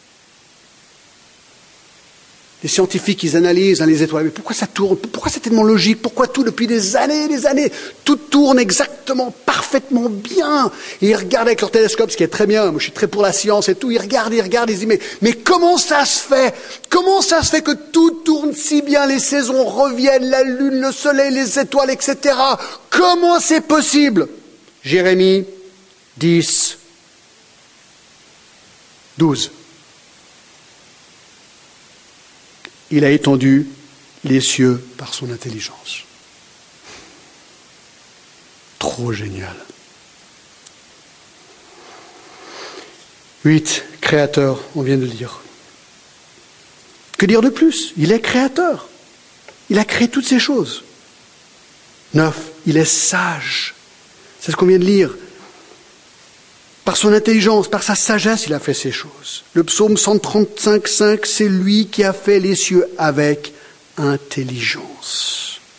Les scientifiques, ils analysent les étoiles. Mais pourquoi ça tourne? Pourquoi c'est tellement logique? Pourquoi tout, depuis des années, tout tourne exactement, parfaitement bien? Et ils regardent avec leur télescope, ce qui est très bien. Moi, je suis très pour la science et tout. Ils regardent, ils disent, mais comment ça se fait? Comment ça se fait que tout tourne si bien? Les saisons reviennent, la lune, le soleil, les étoiles, etc. Comment c'est possible? Jérémie 10, 12. Il a étendu les cieux par son intelligence. Trop génial. 8, créateur, on vient de le dire. Que dire de plus? Il est créateur. Il a créé toutes ces choses. 9, il est sage. C'est ce qu'on vient de lire. Par son intelligence, par sa sagesse, il a fait ces choses. Le psaume 135, 5, c'est lui qui a fait les cieux avec intelligence.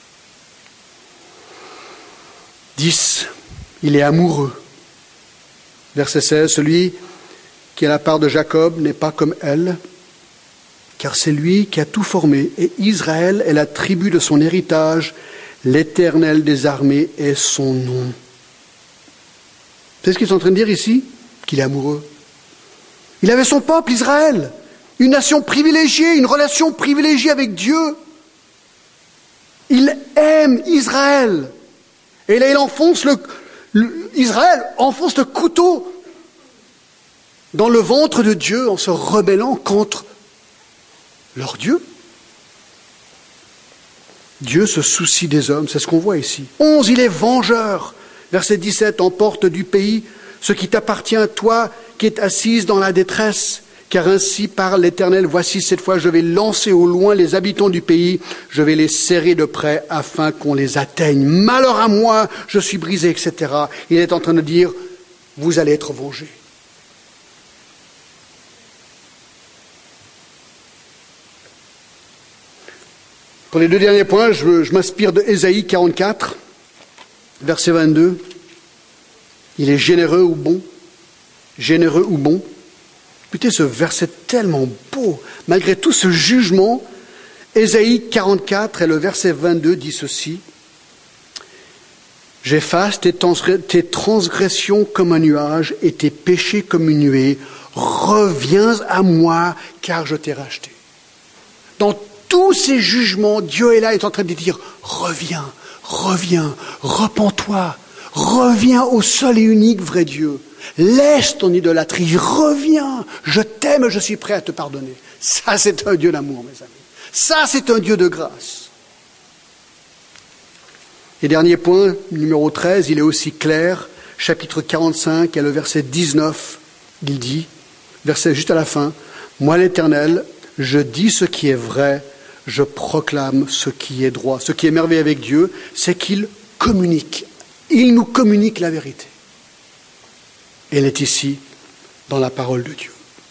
10, il est amoureux. Verset 16, celui qui est la part de Jacob n'est pas comme elle, car c'est lui qui a tout formé, et Israël est la tribu de son héritage, l'Éternel des armées est son nom. C'est ce qu'ils sont en train de dire ici? Qu'il est amoureux. Il avait son peuple, Israël, une nation privilégiée, une relation privilégiée avec Dieu. Il aime Israël. Et là, il enfonce Israël enfonce le couteau dans le ventre de Dieu en se rebellant contre leur Dieu. Dieu se soucie des hommes, c'est ce qu'on voit ici. 11, il est vengeur. Verset 17, emporte du pays ce qui t'appartient, toi qui es assise dans la détresse. Car ainsi parle l'Éternel, voici cette fois je vais lancer au loin les habitants du pays, je vais les serrer de près afin qu'on les atteigne. Malheur à moi, je suis brisé, etc. Il est en train de dire, vous allez être vengés. Pour les deux derniers points, je m'inspire de Ésaïe 44. Verset 22, il est généreux ou bon? Généreux ou bon? Écoutez, ce verset tellement beau. Malgré tout ce jugement, Ésaïe 44 et le verset 22 dit ceci. J'efface tes transgressions comme un nuage et tes péchés comme une nuée. Reviens à moi car je t'ai racheté. Dans tous tous ces jugements, Dieu est là, il est en train de dire, reviens, reviens, repens-toi, reviens au seul et unique vrai Dieu. Laisse ton idolâtrie, reviens, je t'aime, je suis prêt à te pardonner. Ça, c'est un Dieu d'amour, mes amis. Ça, c'est un Dieu de grâce. Et dernier point, numéro 13, il est aussi clair, chapitre 45, et le verset 19, il dit, verset juste à la fin, « Moi l'Éternel, je dis ce qui est vrai, je proclame ce qui est droit. » Ce qui est merveilleux avec Dieu, c'est qu'il communique. Il nous communique la vérité. Elle est ici, dans la parole de Dieu.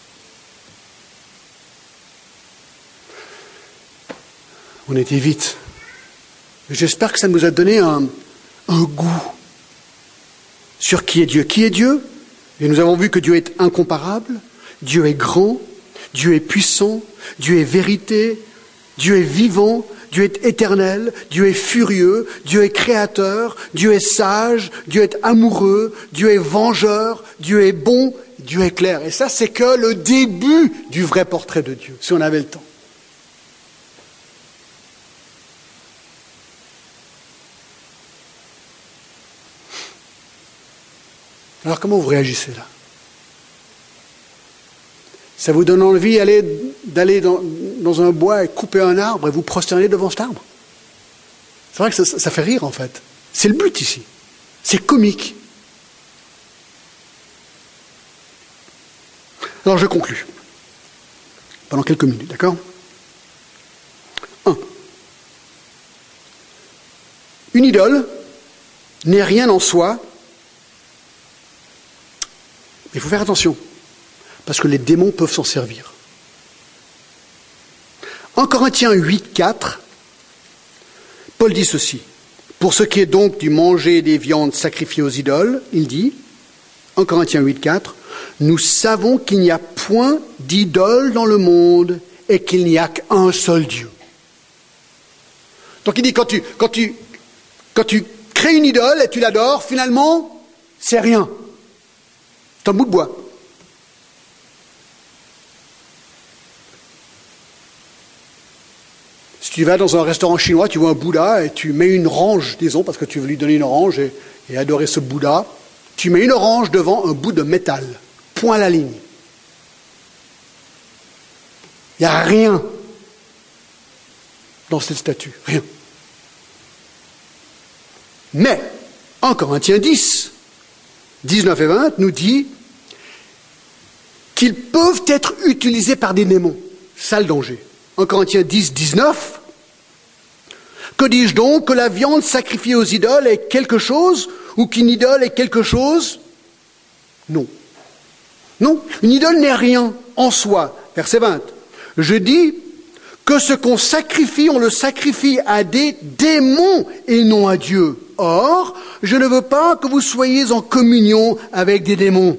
On était vite. J'espère que ça nous a donné un goût sur qui est Dieu. Qui est Dieu? Et nous avons vu que Dieu est incomparable, Dieu est grand, Dieu est puissant, Dieu est vérité, Dieu est vivant, Dieu est éternel, Dieu est furieux, Dieu est créateur, Dieu est sage, Dieu est amoureux, Dieu est vengeur, Dieu est bon, Dieu est clair. Et ça, c'est que le début du vrai portrait de Dieu, si on avait le temps. Alors comment vous réagissez là? Ça vous donne envie d'aller dans un bois et couper un arbre et vous prosterner devant cet arbre? C'est vrai que ça fait rire en fait. C'est le but ici. C'est comique. Alors je conclus. Pendant quelques minutes, d'accord? 1. Une idole n'est rien en soi. Mais il faut faire attention, parce que les démons peuvent s'en servir. En Corinthiens 8, 4, Paul dit ceci. Pour ce qui est donc du manger des viandes sacrifiées aux idoles, il dit, en Corinthiens 8, 4, nous savons qu'il n'y a point d'idole dans le monde et qu'il n'y a qu'un seul Dieu. Donc il dit, quand tu crées une idole et tu l'adores, finalement, c'est rien. C'est un bout de bois. Si tu vas dans un restaurant chinois, tu vois un Bouddha et tu mets une orange, disons, parce que tu veux lui donner une orange et adorer ce Bouddha, tu mets une orange devant un bout de métal, point à la ligne. Il n'y a rien dans cette statue, rien. Mais, en Corinthiens 10, 19 et 20 nous dit qu'ils peuvent être utilisés par des démons. Ça le danger. En Corinthiens 10, 19, que dis-je donc? Que la viande sacrifiée aux idoles est quelque chose ou qu'une idole est quelque chose? Non. Non, une idole n'est rien en soi. Verset 20. Je dis que ce qu'on sacrifie, on le sacrifie à des démons et non à Dieu. Or, je ne veux pas que vous soyez en communion avec des démons.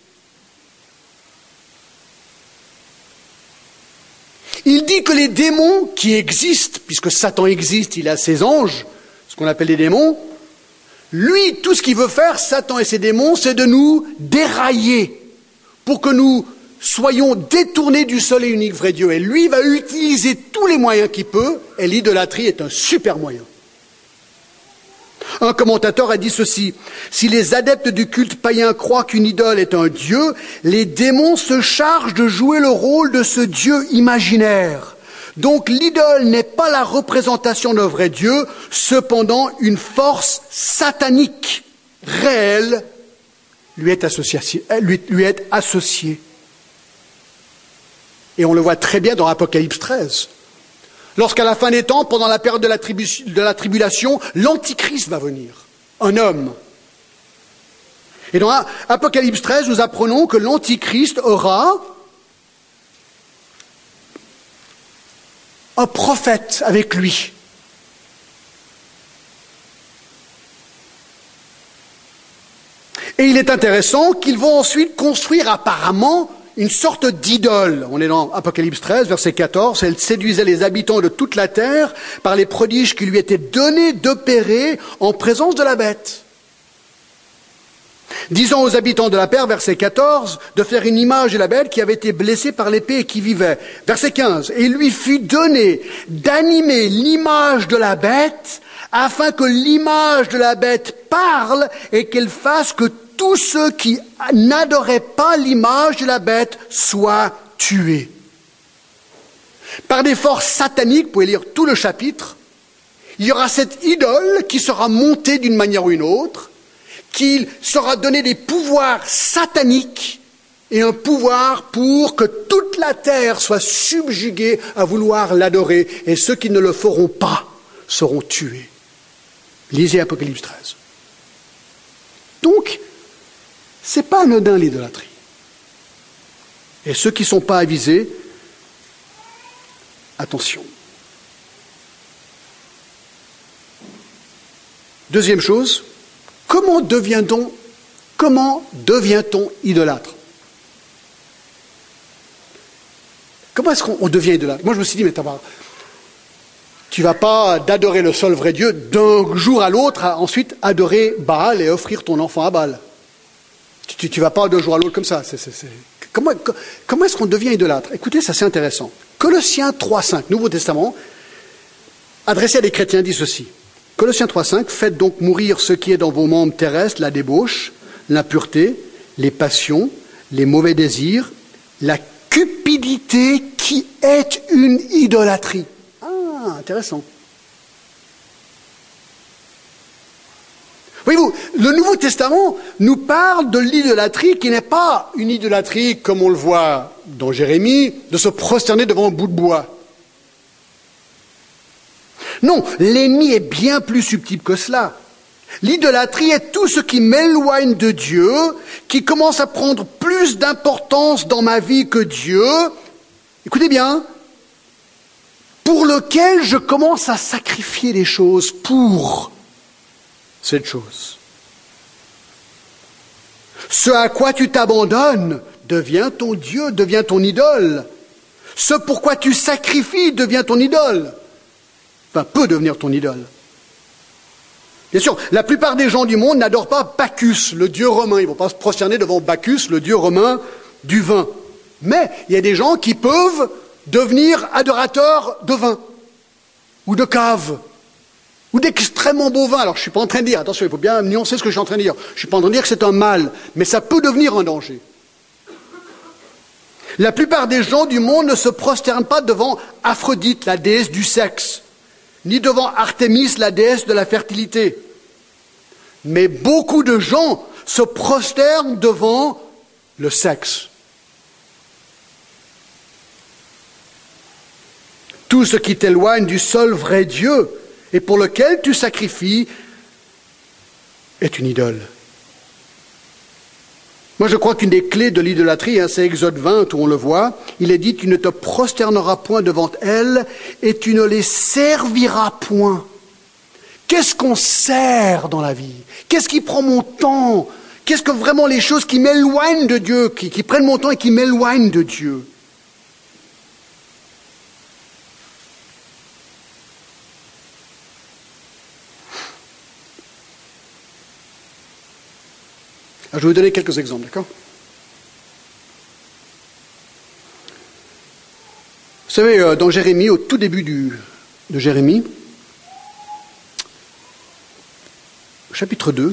Il dit que les démons qui existent, puisque Satan existe, il a ses anges, ce qu'on appelle les démons, lui, tout ce qu'il veut faire, Satan et ses démons, c'est de nous dérailler pour que nous soyons détournés du seul et unique vrai Dieu. Et lui va utiliser tous les moyens qu'il peut, et l'idolâtrie est un super moyen. Un commentateur a dit ceci, si les adeptes du culte païen croient qu'une idole est un dieu, les démons se chargent de jouer le rôle de ce dieu imaginaire. Donc l'idole n'est pas la représentation d'un vrai Dieu, cependant une force satanique réelle lui est associée. Et on le voit très bien dans Apocalypse 13. Lorsqu'à la fin des temps, pendant la période de la tribulation, l'Antichrist va venir, un homme. Et dans Apocalypse 13, nous apprenons que l'Antichrist aura un prophète avec lui. Et il est intéressant qu'ils vont ensuite construire apparemment une sorte d'idole. On est dans Apocalypse 13, verset 14. Elle séduisait les habitants de toute la terre par les prodiges qui lui étaient donnés d'opérer en présence de la bête. disant aux habitants de la terre, verset 14, de faire une image de la bête qui avait été blessée par l'épée et qui vivait. Verset 15, et il lui fut donné d'animer l'image de la bête, afin que l'image de la bête parle et qu'elle fasse que tous ceux qui n'adoraient pas l'image de la bête soient tués. Par des forces sataniques, vous pouvez lire tout le chapitre, il y aura cette idole qui sera montée d'une manière ou une autre, qui sera donné des pouvoirs sataniques et un pouvoir pour que toute la terre soit subjuguée à vouloir l'adorer, et ceux qui ne le feront pas seront tués. Lisez Apocalypse 13. Donc, c'est pas anodin l'idolâtrie. Et ceux qui ne sont pas avisés, attention. Deuxième chose, comment devient-on idolâtre? Comment est-ce qu'on devient idolâtre? Moi, je me suis dit, mais tu ne vas pas d'adorer le seul vrai Dieu d'un jour à l'autre, à ensuite adorer Baal et offrir ton enfant à Baal. Tu ne vas pas d'un jour à l'autre comme ça. Comment est-ce qu'on devient idolâtre? Écoutez, ça c'est intéressant. Colossiens 3.5, Nouveau Testament, adressé à des chrétiens, dit ceci. Colossiens 3.5, faites donc mourir ce qui est dans vos membres terrestres, la débauche, l'impureté, les passions, les mauvais désirs, la cupidité qui est une idolâtrie. Ah, intéressant. Voyez-vous, le Nouveau Testament nous parle de l'idolâtrie qui n'est pas une idolâtrie, comme on le voit dans Jérémie, de se prosterner devant un bout de bois. Non, l'ennemi est bien plus subtil que cela. L'idolâtrie est tout ce qui m'éloigne de Dieu, qui commence à prendre plus d'importance dans ma vie que Dieu. Écoutez bien, pour lequel je commence à sacrifier des choses pour cette chose. Ce à quoi tu t'abandonnes devient ton Dieu, devient ton idole. Ce pourquoi tu sacrifies devient ton idole. Enfin, peut devenir ton idole. Bien sûr, la plupart des gens du monde n'adorent pas Bacchus, le dieu romain. Ils ne vont pas se prosterner devant Bacchus, le dieu romain du vin. Mais il y a des gens qui peuvent devenir adorateurs de vin, ou de cave, ou d'extrêmement beau vin. Alors je ne suis pas en train de dire, attention, il faut bien nuancer ce que je suis en train de dire. Je ne suis pas en train de dire que c'est un mal, mais ça peut devenir un danger. La plupart des gens du monde ne se prosternent pas devant Aphrodite, la déesse du sexe, ni devant Artémis, la déesse de la fertilité. Mais beaucoup de gens se prosternent devant le sexe. Tout ce qui t'éloigne du seul vrai Dieu et pour lequel tu sacrifies est une idole. Moi, je crois qu'une des clés de l'idolâtrie, c'est Exode 20, où on le voit, il est dit « Tu ne te prosterneras point devant elles et tu ne les serviras point ». Qu'est-ce qu'on sert dans la vie? Qu'est-ce qui prend mon temps? Qu'est-ce que vraiment les choses qui m'éloignent de Dieu, qui prennent mon temps et qui m'éloignent de Dieu? Alors, je vais vous donner quelques exemples, d'accord? Vous savez, dans Jérémie, au tout début de Jérémie, chapitre 2,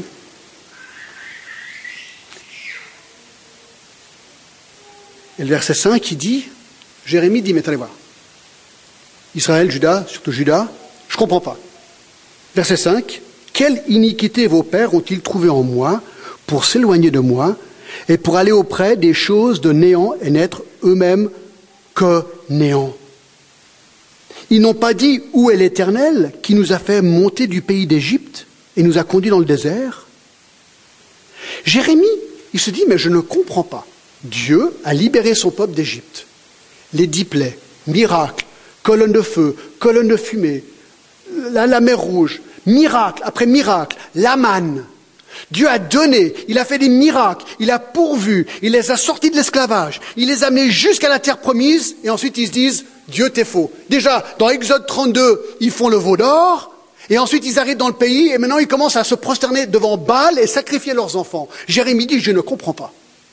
et le verset 5, il dit, Jérémie dit, mais allez voir, Israël, Juda, surtout Juda, je ne comprends pas. Verset 5, quelle iniquité vos pères ont-ils trouvé en moi pour s'éloigner de moi et pour aller auprès des choses de néant et n'être eux-mêmes que néant. Ils n'ont pas dit où est l'Éternel qui nous a fait monter du pays d'Égypte et nous a conduits dans le désert. Jérémie, il se dit, mais je ne comprends pas. Dieu a libéré son peuple d'Égypte. Les 10 plaies, miracles, colonne de feu, colonne de fumée, la mer rouge, miracle après miracle, la manne. Dieu a donné, il a fait des miracles, il a pourvu, il les a sortis de l'esclavage, il les a amenés jusqu'à la terre promise, et ensuite ils se disent, Dieu t'es faux. Déjà, dans Exode 32, ils font le veau d'or, Et ensuite, ils arrivent dans le pays et maintenant, ils commencent à se prosterner devant Baal et sacrifier leurs enfants. Jérémie dit, je ne comprends pas.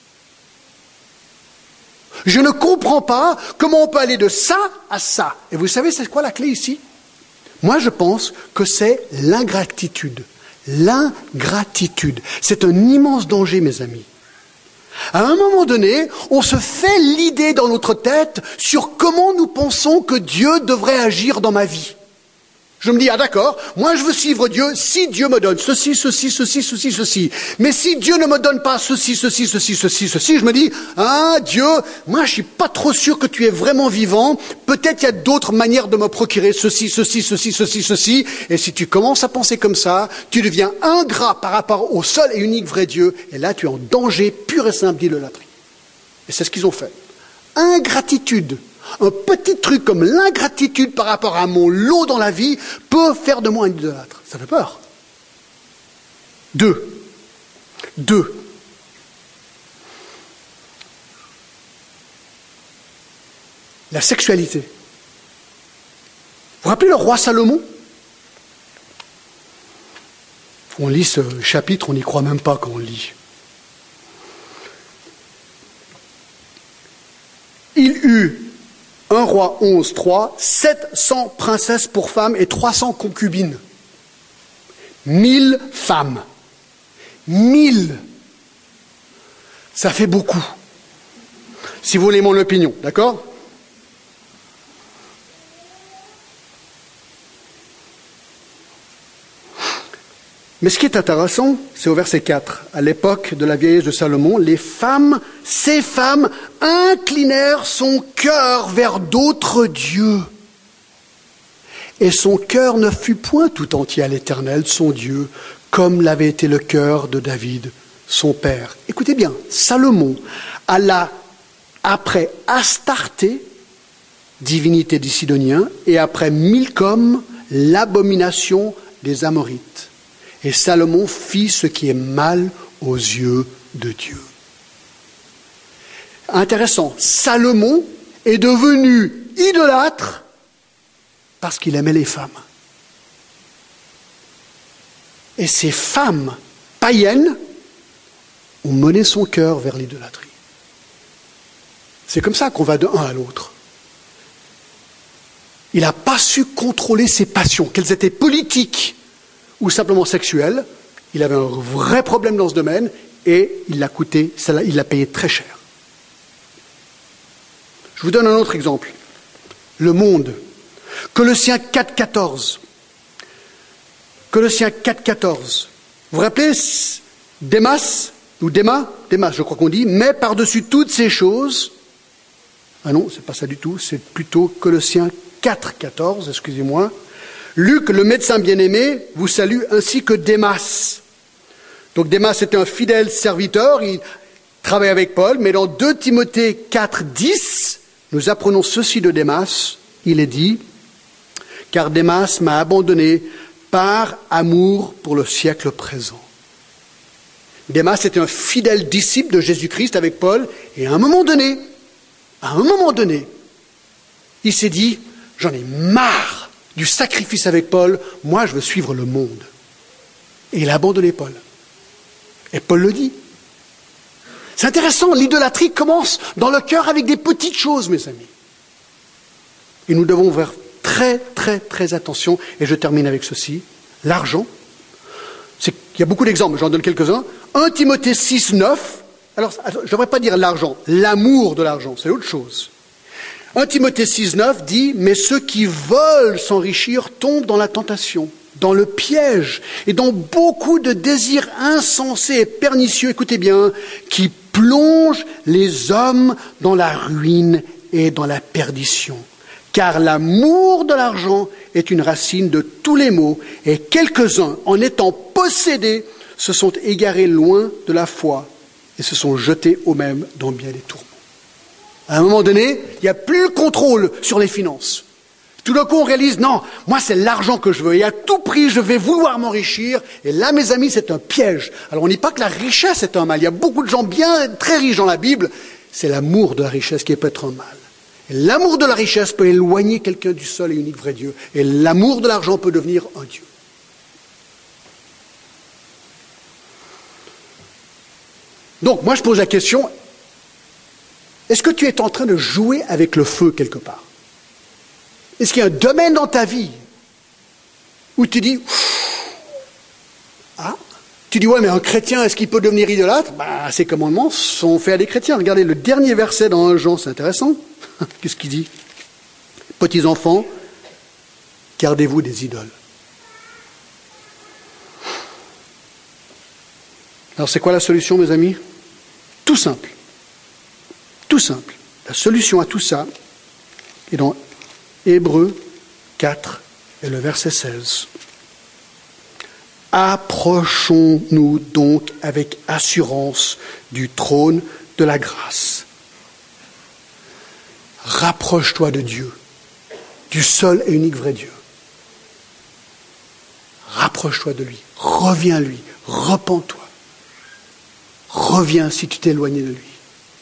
Je ne comprends pas comment on peut aller de ça à ça. Et vous savez, c'est quoi la clé ici? Moi, je pense que c'est l'ingratitude. L'ingratitude. C'est un immense danger, mes amis. À un moment donné, on se fait l'idée dans notre tête sur comment nous pensons que Dieu devrait agir dans ma vie. Je me dis, ah d'accord, moi je veux suivre Dieu si Dieu me donne ceci, ceci, ceci, ceci, ceci. Mais si Dieu ne me donne pas ceci, ceci, ceci, ceci, ceci, je me dis, ah Dieu, moi je suis pas trop sûr que tu es vraiment vivant. Peut-être il y a d'autres manières de me procurer ceci, ceci, ceci, ceci, ceci. Et si tu commences à penser comme ça, tu deviens ingrat par rapport au seul et unique vrai Dieu. Et là tu es en danger pur et simple d'idolâtrie. Et c'est ce qu'ils ont fait. Ingratitude. Un petit truc comme l'ingratitude par rapport à mon lot dans la vie peut faire de moi un idolâtre. Ça fait peur. Deux. La sexualité. Vous vous rappelez le roi Salomon? On lit ce chapitre, on n'y croit même pas quand on le lit. Il eut 1 roi 11, 3, 700 princesses pour femmes et 300 concubines. 1000 femmes. 1000. Ça fait beaucoup. Si vous voulez mon opinion, d'accord? Mais ce qui est intéressant, c'est au verset 4. À l'époque de la vieillesse de Salomon, ces femmes inclinèrent son cœur vers d'autres dieux. Et son cœur ne fut point tout entier à l'Éternel, son Dieu, comme l'avait été le cœur de David, son père. Écoutez bien, Salomon alla après Astarté, divinité des Sidoniens, et après Milcom, l'abomination des Amorites. Et Salomon fit ce qui est mal aux yeux de Dieu. Intéressant, Salomon est devenu idolâtre parce qu'il aimait les femmes. Et ces femmes païennes ont mené son cœur vers l'idolâtrie. C'est comme ça qu'on va de l'un à l'autre. Il n'a pas su contrôler ses passions, qu'elles étaient politiques ou simplement sexuelles. Il avait un vrai problème dans ce domaine et il l'a payé très cher. Je vous donne un autre exemple. Le monde. Colossiens 4,14. Colossiens 4,14. Vous vous rappelez Démas, je crois qu'on dit, mais par-dessus toutes ces choses, ah non, c'est pas ça du tout, c'est plutôt Colossiens 4,14, excusez-moi. Luc, le médecin bien-aimé, vous salue ainsi que Démas. Donc Démas était un fidèle serviteur, il travaille avec Paul, mais dans 2 Timothée 4,10, nous apprenons ceci de Démas. Il est dit, car Démas m'a abandonné par amour pour le siècle présent. Démas était un fidèle disciple de Jésus-Christ avec Paul, et à un moment donné, il s'est dit, j'en ai marre du sacrifice avec Paul, moi je veux suivre le monde. Et il a abandonné Paul. Et Paul le dit. C'est intéressant, l'idolâtrie commence dans le cœur avec des petites choses, mes amis. Et nous devons faire très, très, très attention. Et je termine avec ceci. L'argent. Il y a beaucoup d'exemples, j'en donne quelques-uns. 1 Timothée 6, 9. Alors, je ne devrais pas dire l'argent, l'amour de l'argent, c'est autre chose. 1 Timothée 6, 9 dit, mais ceux qui veulent s'enrichir tombent dans la tentation, dans le piège et dans beaucoup de désirs insensés et pernicieux, écoutez bien, qui plongent les hommes dans la ruine et dans la perdition. Car l'amour de l'argent est une racine de tous les maux, et quelques-uns, en étant possédés, se sont égarés loin de la foi et se sont jetés eux-mêmes dans bien des tourments. À un moment donné, il n'y a plus le contrôle sur les finances. Tout d'un coup, on réalise, non, moi c'est l'argent que je veux, et à tout prix, je vais vouloir m'enrichir, et là, mes amis, c'est un piège. Alors on ne dit pas que la richesse est un mal, il y a beaucoup de gens bien très riches dans la Bible, c'est l'amour de la richesse qui peut être un mal. Et l'amour de la richesse peut éloigner quelqu'un du seul et unique vrai Dieu. Et l'amour de l'argent peut devenir un Dieu. Donc, moi, je pose la question, est-ce que tu es en train de jouer avec le feu quelque part? Est-ce qu'il y a un domaine dans ta vie où tu dis, ah, tu dis, ouais, mais un chrétien, est-ce qu'il peut devenir idolâtre? Ces commandements sont faits à des chrétiens. Regardez le dernier verset dans 1 Jean, c'est intéressant. Qu'est-ce qu'il dit? Petits enfants, gardez-vous des idoles. Alors c'est quoi la solution, mes amis? Tout simple. Tout simple. La solution à tout ça est dans Hébreux 4 et le verset 16. Approchons-nous donc avec assurance du trône de la grâce. Rapproche-toi de Dieu, du seul et unique vrai Dieu. Rapproche-toi de lui, reviens à lui, repens-toi. Reviens si tu t'es éloigné de lui.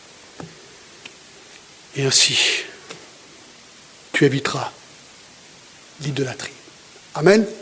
Et ainsi, tu éviteras l'idolâtrie. Amen.